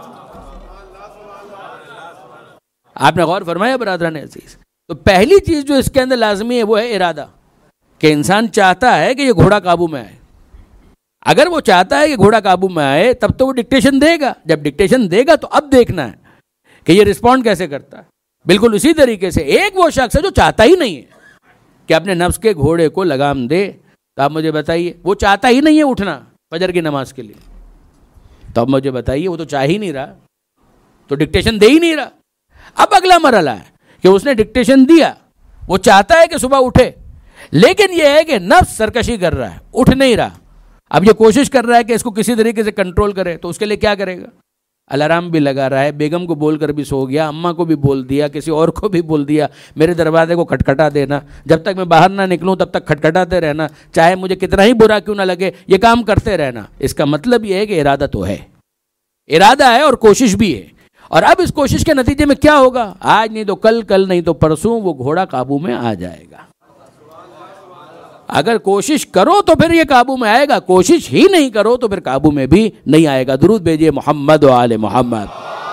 آپ نے غور فرمایا برادران عزیز؟ تو پہلی چیز جو اس کے اندر لازمی ہے وہ ہے ارادہ، کہ انسان چاہتا ہے کہ یہ گھوڑا قابو میں آئے۔ اگر وہ چاہتا ہے کہ گھوڑا قابو میں آئے تب تو وہ ڈکٹیشن دے گا، جب ڈکٹیشن دے گا تو اب دیکھنا ہے کہ یہ رسپونڈ کیسے کرتا ہے۔ بالکل اسی طریقے سے ایک وہ شخص ہے جو چاہتا ہی نہیں ہے کہ اپنے نفس کے گھوڑے کو لگام دے، تو آپ مجھے بتائیے، وہ چاہتا ہی نہیں ہے اٹھنا فجر کی نماز کے لیے، تو اب مجھے بتائیے وہ تو چاہ ہی نہیں رہا، تو ڈکٹیشن دے ہی نہیں رہا۔ اب اگلا مرحلہ ہے کہ اس نے ڈکٹیشن دیا، وہ چاہتا ہے کہ صبح اٹھے، لیکن یہ ہے کہ نفس سرکشی کر رہا ہے، اٹھ نہیں رہا۔ اب یہ کوشش کر رہا ہے کہ اس کو کسی طریقے سے کنٹرول کرے، تو اس کے لیے کیا کرے گا؟ الارم بھی لگا رہا ہے، بیگم کو بول کر بھی سو گیا، اماں کو بھی بول دیا، کسی اور کو بھی بول دیا میرے دروازے کو کھٹکھٹا دینا، جب تک میں باہر نہ نکلوں تب تک کھٹکھٹاتے رہنا، چاہے مجھے کتنا ہی برا کیوں نہ لگے، یہ کام کرتے رہنا۔ اس کا مطلب یہ ہے کہ ارادہ تو ہے، ارادہ ہے اور کوشش بھی ہے، اور اب اس کوشش کے نتیجے میں کیا ہوگا؟ آج نہیں تو کل، کل نہیں تو پرسوں وہ گھوڑا قابو میں آ جائے گا۔ اگر کوشش کرو تو پھر یہ قابو میں آئے گا، کوشش ہی نہیں کرو تو پھر قابو میں بھی نہیں آئے گا۔ درود بھیجیے محمد و آل محمد۔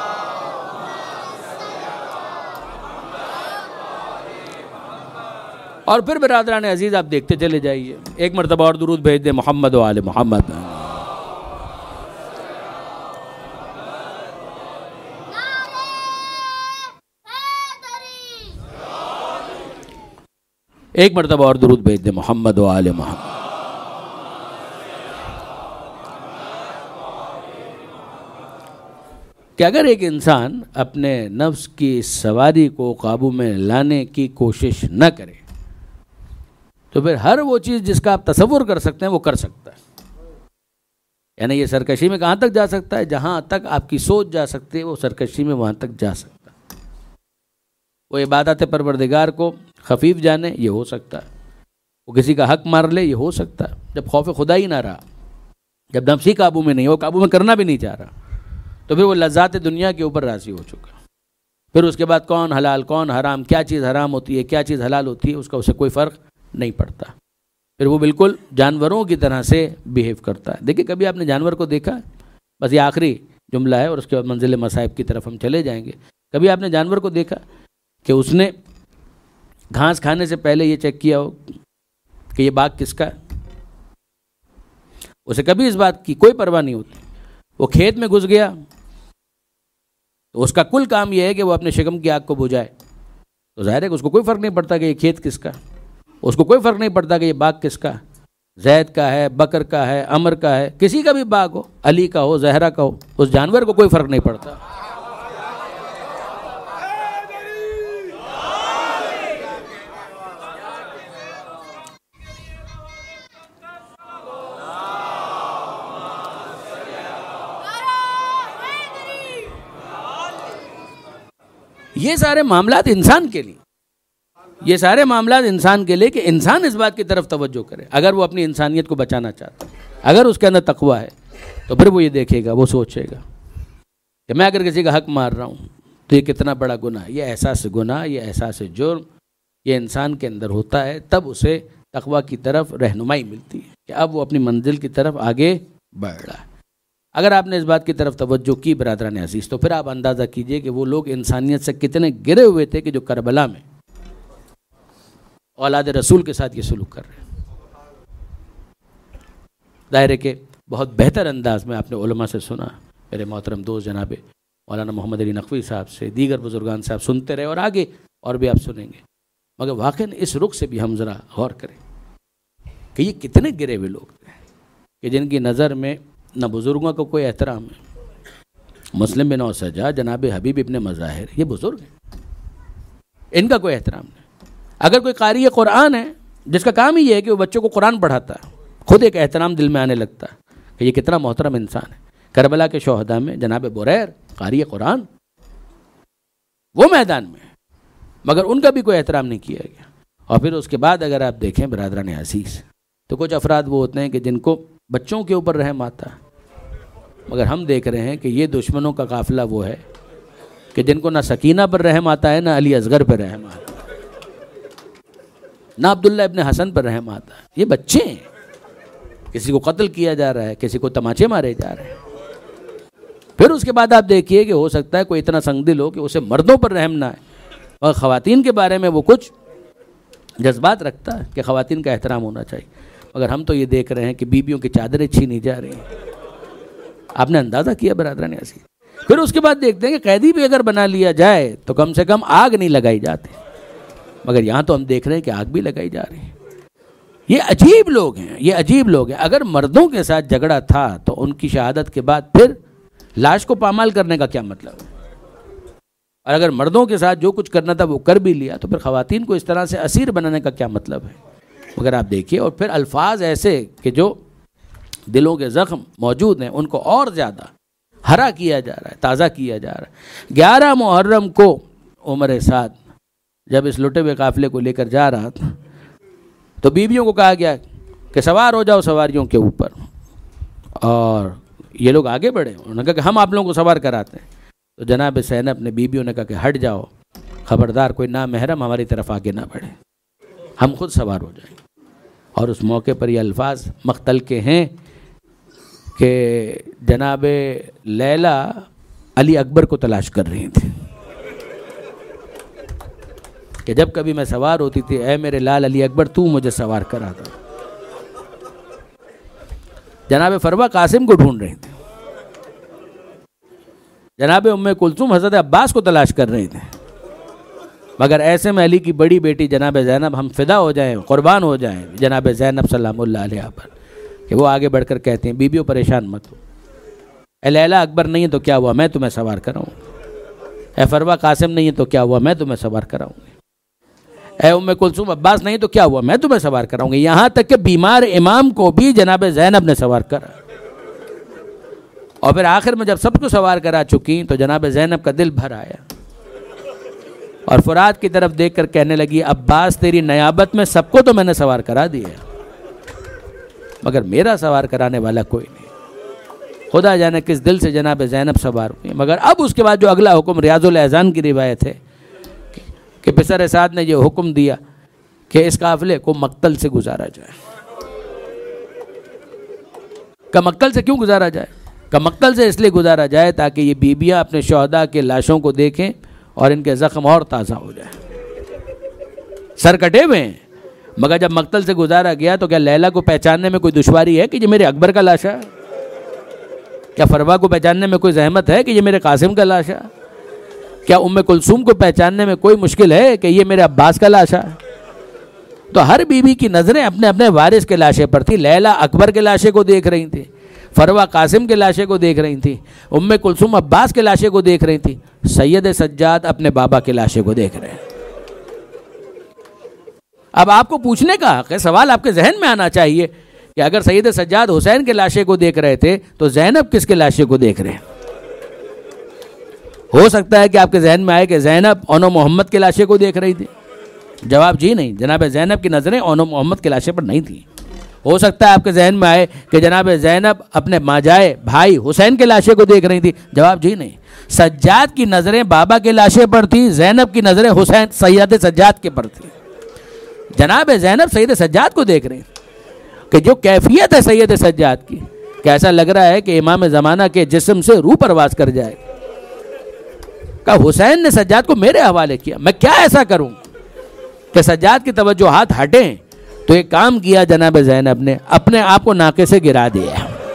اور پھر برادران عزیز آپ دیکھتے چلے جائیے، ایک مرتبہ اور درود بھیج دیں محمد و آل محمد۔ ایک مرتبہ اور درود بھیج دیں محمد و آل محمد۔ کہ اگر ایک انسان اپنے نفس کی سواری کو قابو میں لانے کی کوشش نہ کرے تو پھر ہر وہ چیز جس کا آپ تصور کر سکتے ہیں وہ کر سکتا ہے۔ یعنی یہ سرکشی میں کہاں تک جا سکتا ہے؟ جہاں تک آپ کی سوچ جا سکتی ہے وہ سرکشی میں وہاں تک جا سکتا ہے۔ وہ عبادت پروردگار کو خفیف جانے، یہ ہو سکتا ہے۔ وہ کسی کا حق مار لے، یہ ہو سکتا ہے۔ جب خوف خدا ہی نہ رہا، جب نفس ہی قابو میں نہیں ہو، قابو میں کرنا بھی نہیں چاہ رہا، تو پھر وہ لذات دنیا کے اوپر راضی ہو چکا۔ پھر اس کے بعد کون حلال کون حرام، کیا چیز حرام ہوتی ہے کیا چیز حلال ہوتی ہے، اس کا اسے کوئی فرق نہیں پڑتا۔ پھر وہ بالکل جانوروں کی طرح سے بیہیو کرتا ہے۔ دیکھیں کبھی آپ نے جانور کو دیکھا ہے؟ بس یہ آخری جملہ ہے اور اس کے بعد منزل مصائب کی طرف ہم چلے جائیں گے۔ کبھی آپ نے جانور کو دیکھا کہ اس نے گھاس کھانے سے پہلے یہ چیک کیا ہو کہ یہ باغ کس کا ہے؟ اسے کبھی اس بات کی کوئی پرواہ نہیں ہوتی۔ وہ کھیت میں گھس گیا تو اس کا کل کام یہ ہے کہ وہ اپنے شکم کی آگ کو بجھائے، تو ظاہر ہے کہ اس کو کوئی فرق نہیں پڑتا کہ یہ کھیت کس کا، اس کو کوئی فرق نہیں پڑتا کہ یہ باغ کس کا، زید کا ہے، بکر کا ہے، عمر کا ہے، کسی کا بھی باغ ہو، علی کا ہو، زہرا کا ہو، اس جانور کو کوئی فرق نہیں پڑتا۔ یہ سارے معاملات انسان کے لیے، یہ سارے معاملات انسان کے لیے کہ انسان اس بات کی طرف توجہ کرے۔ اگر وہ اپنی انسانیت کو بچانا چاہتا ہے، اگر اس کے اندر تقویٰ ہے، تو پھر وہ یہ دیکھے گا، وہ سوچے گا کہ میں اگر کسی کا حق مار رہا ہوں تو یہ کتنا بڑا گناہ ہے۔ یہ احساس گناہ، یہ احساس جرم یہ انسان کے اندر ہوتا ہے، تب اسے تقویٰ کی طرف رہنمائی ملتی ہے کہ اب وہ اپنی منزل کی طرف آگے بڑھ رہا ہے۔ اگر آپ نے اس بات کی طرف توجہ کی برادران عزیز، تو پھر آپ اندازہ کیجئے کہ وہ لوگ انسانیت سے کتنے گرے ہوئے تھے کہ جو کربلا میں اولاد رسول کے ساتھ یہ سلوک کر رہے ہیں۔ ظاہر ہے کہ بہت بہتر انداز میں آپ نے علماء سے سنا، میرے محترم دوست جناب مولانا محمد علی نقوی صاحب سے، دیگر بزرگان سے آپ سنتے رہے اور آگے اور بھی آپ سنیں گے، مگر واقعاً اس رخ سے بھی ہم ذرا غور کریں کہ یہ کتنے گرے ہوئے لوگ تھے کہ جن کی نظر میں نہ بزرگوں کو کوئی احترام ہے۔ مسلم بن اوسجا، جناب حبیب ابن مظاہر، یہ بزرگ ہیں، ان کا کوئی احترام نہیں۔ اگر کوئی قاری قرآن ہے جس کا کام ہی یہ ہے کہ وہ بچوں کو قرآن پڑھاتا ہے، خود ایک احترام دل میں آنے لگتا ہے کہ یہ کتنا محترم انسان ہے۔ کربلا کے شہداء میں جناب بریر قاری قرآن وہ میدان میں، مگر ان کا بھی کوئی احترام نہیں کیا گیا۔ اور پھر اس کے بعد اگر آپ دیکھیں برادران عزیز، تو کچھ افراد وہ ہوتے ہیں کہ جن کو بچوں کے اوپر رحم آتا ہے، مگر ہم دیکھ رہے ہیں کہ یہ دشمنوں کا قافلہ وہ ہے کہ جن کو نہ سکینہ پر رحم آتا ہے، نہ علی اصغر پر رحم آتا ہے، نہ عبداللہ ابن حسن پر رحم آتا ہے۔ یہ بچے ہیں، کسی کو قتل کیا جا رہا ہے، کسی کو تماچے مارے جا رہے ہیں۔ پھر اس کے بعد آپ دیکھیے کہ ہو سکتا ہے کوئی اتنا سنگ دل ہو کہ اسے مردوں پر رحم نہ ہے، اور خواتین کے بارے میں وہ کچھ جذبات رکھتا ہے کہ خواتین کا احترام ہونا چاہیے، مگر ہم تو یہ دیکھ رہے ہیں کہ بیویوں کی چادریں چھینی جا رہی ہیں۔ آپ نے اندازہ کیا برادران عزیز؟ پھر اس کے بعد دیکھتے ہیں کہ قیدی بھی اگر بنا لیا جائے تو کم سے کم آگ نہیں لگائی جاتی، مگر یہاں تو ہم دیکھ رہے ہیں کہ آگ بھی لگائی جا رہی ہے۔ یہ عجیب لوگ ہیں، یہ عجیب لوگ ہیں۔ اگر مردوں کے ساتھ جھگڑا تھا تو ان کی شہادت کے بعد پھر لاش کو پامال کرنے کا کیا مطلب ہے؟ اور اگر مردوں کے ساتھ جو کچھ کرنا تھا وہ کر بھی لیا تو پھر خواتین کو اس طرح سے اسیر بنانے کا کیا مطلب ہے؟ مگر آپ دیکھیے، اور پھر الفاظ ایسے کہ جو دلوں کے زخم موجود ہیں ان کو اور زیادہ ہرا کیا جا رہا ہے، تازہ کیا جا رہا ہے۔ 11 محرم کو عمر سعد جب اس لٹے ہوئے قافلے کو لے کر جا رہا تھا تو بیویوں کو کہا گیا کہ سوار ہو جاؤ سواریوں کے اوپر، اور یہ لوگ آگے بڑھے، انہوں نے کہا کہ ہم آپ لوگوں کو سوار کراتے ہیں۔ تو جناب زینب نے بیویوں نے کہا کہ ہٹ جاؤ، خبردار کوئی نامحرم ہماری طرف آگے نہ بڑھے، ہم خود سوار ہو جائیں گے۔ اور اس موقع پر یہ الفاظ مقتل کے ہیں کہ جناب لیلا علی اکبر کو تلاش کر رہی تھیں کہ جب کبھی میں سوار ہوتی تھی، اے میرے لال علی اکبر تو مجھے سوار کرا دو. جناب فروا قاسم کو ڈھونڈ رہی تھی، جناب ام کلثوم حضرت عباس کو تلاش کر رہے تھے، مگر ایسے میں علی کی بڑی بیٹی جناب زینب، ہم فدا ہو جائیں، قربان ہو جائیں جناب زینب سلام اللہ علیہ پر، کہ وہ آگے بڑھ کر کہتے ہیں بیبیوں پریشان مت ہو، اے لیلا اکبر نہیں ہے تو کیا ہوا، میں تمہیں سوار کراؤں، اے فروا قاسم نہیں ہے تو کیا ہوا، میں تمہیں سوار کراؤں گی، اے ام کلثوم عباس نہیں تو کیا ہوا، میں تمہیں سوار کراؤں گی. یہاں تک کہ بیمار امام کو بھی جناب زینب نے سوار کرا، اور پھر آخر میں جب سب کو سوار کرا چکی تو جناب زینب کا دل بھر آیا اور فرات کی طرف دیکھ کر کہنے لگی عباس تیری نیابت میں سب کو تو میں نے سوار کرا دیا مگر میرا سوار کرانے والا کوئی نہیں. خدا جانے کس دل سے جناب زینب سوار ہوئی. مگر اب اس کے بعد جو اگلا حکم ریاض الاحزان کی روایت ہے کہ پسر سعد نے یہ حکم دیا کہ اس قافلے کو مقتل سے گزارا جائے. کہ مقتل سے کیوں گزارا جائے؟ کہ مقتل سے اس لیے گزارا جائے تاکہ یہ بیبیاں اپنے شہداء کے لاشوں کو دیکھیں اور ان کے زخم اور تازہ ہو جائیں. سر کٹے ہوئے ہیں مگر جب مقتل سے گزارا گیا تو کیا لیلا کو پہچاننے میں کوئی دشواری ہے کہ یہ میرے اکبر کا لاش ہے؟ کیا فروا کو پہچاننے میں کوئی زحمت ہے کہ یہ میرے قاسم کا لاش ہے؟ کیا ام کلثوم کو پہچاننے میں کوئی مشکل ہے کہ یہ میرے عباس کا لاش ہے؟ تو ہر بیوی کی نظریں اپنے اپنے وارث کے لاشے پر تھی. لیلا اکبر کے لاشے کو دیکھ رہی تھی، فروا قاسم کے لاشے کو دیکھ رہی تھی، ام کلثوم عباس کے لاشے کو دیکھ رہی تھی، سید سجاد اپنے بابا کے لاشے کو دیکھ رہے ہیں. اب آپ کو پوچھنے کا حق ہے، سوال آپ کے ذہن میں آنا چاہیے کہ اگر سید سجاد حسین کے لاشے کو دیکھ رہے تھے تو زینب کس کے لاشے کو دیکھ رہے ہیں؟ ہو سکتا ہے کہ آپ کے ذہن میں آئے کہ زینب اونو محمد کے لاشے کو دیکھ رہی تھی. جواب جی نہیں، جناب زینب کی نظریں اونو محمد کے لاشے پر نہیں تھیں. ہو سکتا ہے آپ کے ذہن میں آئے کہ جناب زینب اپنے ماجائے بھائی حسین کے لاشے کو دیکھ رہی تھی. جواب جی نہیں، سجاد کی نظریں بابا کے لاشے پر تھی، زینب کی نظریں حسین سید سجاد کے پر تھی. جناب زینب سید سجاد کو دیکھ رہی ہیں کہ جو کیفیت ہے سید سجاد کی، کہ ایسا لگ رہا ہے کہ امام زمانہ کے جسم سے روح پرواز کر جائے. کہ حسین نے سجاد کو میرے حوالے کیا، میں کیا ایسا کروں کہ سجاد کی توجہات ہٹیں. تو ایک کام کیا جناب زینب نے، اپنے آپ کو ناکے سے گرا دیا.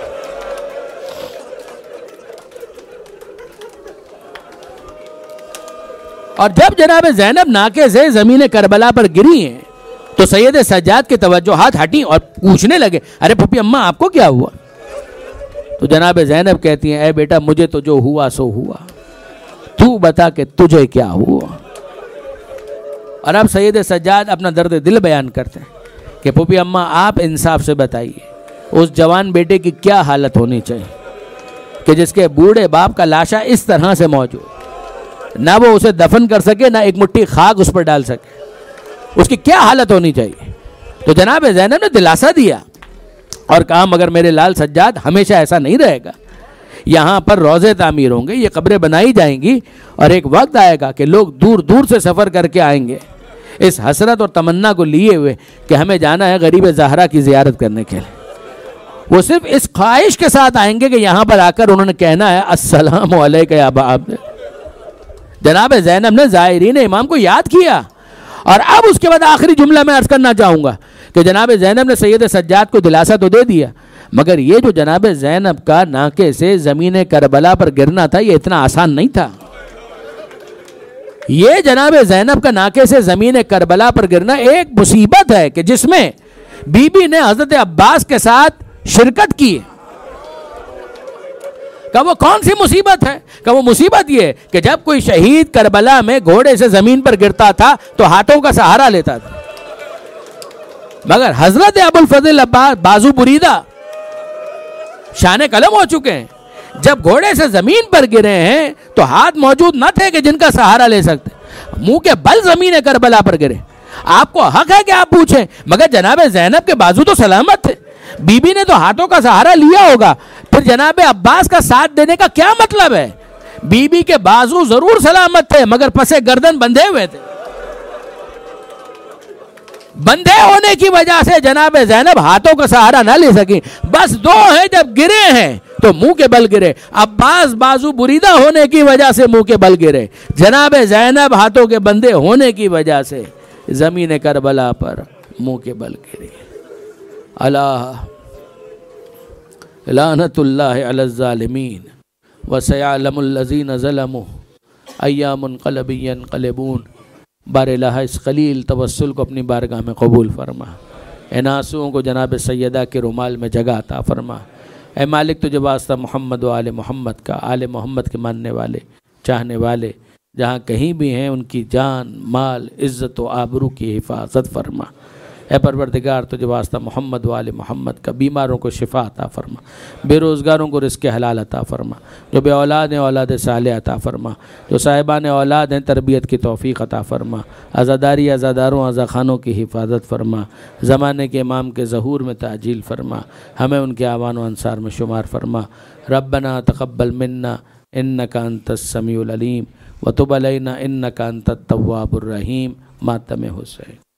اور جب جناب زینب ناکے سے زمین کربلا پر گری ہیں تو سید سجاد کی توجہات ہٹیں اور پوچھنے لگے ارے پھپھی اماں آپ کو کیا ہوا؟ تو جناب زینب کہتی ہیں اے بیٹا مجھے تو جو ہوا سو ہوا، تو بتا کہ تجھے کیا ہوا. اور اب سید سجاد اپنا درد دل بیان کرتے ہیں کہ پھپھی اماں آپ انصاف سے بتائیے اس جوان بیٹے کی کیا حالت ہونی چاہیے کہ جس کے بوڑھے باپ کا لاشا اس طرح سے موجود، نہ وہ اسے دفن کر سکے نہ ایک مٹھی خاک اس پر ڈال سکے، اس کی کیا حالت ہونی چاہیے. تو جناب زینب نے دلاسا دیا اور کہا مگر میرے لال سجاد ہمیشہ ایسا نہیں رہے گا، یہاں پر روضے تعمیر ہوں گے، یہ قبریں بنائی جائیں گی اور ایک وقت آئے گا کہ لوگ دور دور سے سفر کر کے آئیں گے اس حسرت اور تمنا کو لیے ہوئے کہ ہمیں جانا ہے غریب زہرا کی زیارت کرنے کے لیے. وہ صرف اس خواہش کے ساتھ آئیں گے کہ یہاں پر آ کر انہوں نے کہنا ہے السلام علیکم یا ابا عبد. جناب زینب نے زائرین امام کو یاد کیا. اور اب اس کے بعد آخری جملہ میں عرض کرنا چاہوں گا کہ جناب زینب نے سید سجاد کو دلاسا تو دے دیا، مگر یہ جو جناب زینب کا ناکے سے زمین کربلا پر گرنا تھا یہ اتنا آسان نہیں تھا. یہ جناب زینب کا ناکے سے زمین کربلا پر گرنا ایک مصیبت ہے کہ جس میں بی بی نے حضرت عباس کے ساتھ شرکت کی. کہ وہ کون سی مصیبت ہے؟ کہ وہ مصیبت یہ کہ جب کوئی شہید کربلا میں گھوڑے سے زمین پر گرتا تھا تو ہاتھوں کا سہارا لیتا تھا، مگر حضرت ابو الفضل عباس بازو بریدہ شان قلم ہو چکے ہیں، جب گھوڑے سے زمین پر گرے ہیں تو ہاتھ موجود نہ تھے کہ جن کا سہارا لے سکتے، منہ کے بل زمین کربلا پر گرے. آپ کو حق ہے کہ آپ پوچھیں، مگر جناب زینب کے بازو تو سلامت تھے، بی بی نے تو ہاتھوں کا سہارا لیا ہوگا، پھر جناب عباس کا ساتھ دینے کا کیا مطلب ہے؟ بی بی کے بازو ضرور سلامت تھے مگر پسے گردن بندھے ہوئے تھے. بندے ہونے کی وجہ سے جناب زینب ہاتھوں کا سہارا نہ لے سکیں، بس دو ہیں جب گرے ہیں تو منہ کے بل گرے۔ عباس بازو بریدہ ہونے کی وجہ سے منہ کے بل گرے، جناب زینب ہاتھوں کے بندے ہونے کی وجہ سے زمین کربلا پر منہ کے بل گرے۔ اللہ لعنت اللہ علی الظالمین وسیعلم الذین ظلموا ایام منقلب ینقلبون۔ بار الہ اس خلیل توسل کو اپنی بارگاہ میں قبول فرما، ان آنسوؤں کو جناب سیدہ کے رومال میں جگہ عطا فرما۔ اے مالک تجھے واسطہ محمد و آل محمد کا، آل محمد کے ماننے والے چاہنے والے جہاں کہیں بھی ہیں ان کی جان مال عزت و آبرو کی حفاظت فرما۔ اے پروردگار تجھے واسطہ محمد و آل محمد کا بیماروں کو شفا عطا فرما، بے روزگاروں کو رزق حلال عطا فرما، جو بے اولاد ہیں اولاد صالح عطا فرما، جو صاحبان اولاد ہیں تربیت کی توفیق عطا فرما، عزاداری عزاداروں عزاخانوں کی حفاظت فرما، زمانے کے امام کے ظہور میں تعجیل فرما، ہمیں ان کے اعوان و انصار میں شمار فرما۔ ربنا تقبل منا انک انت السمیع العلیم وتب علینا انک انت التواب الرحیم۔ ماتم حسین۔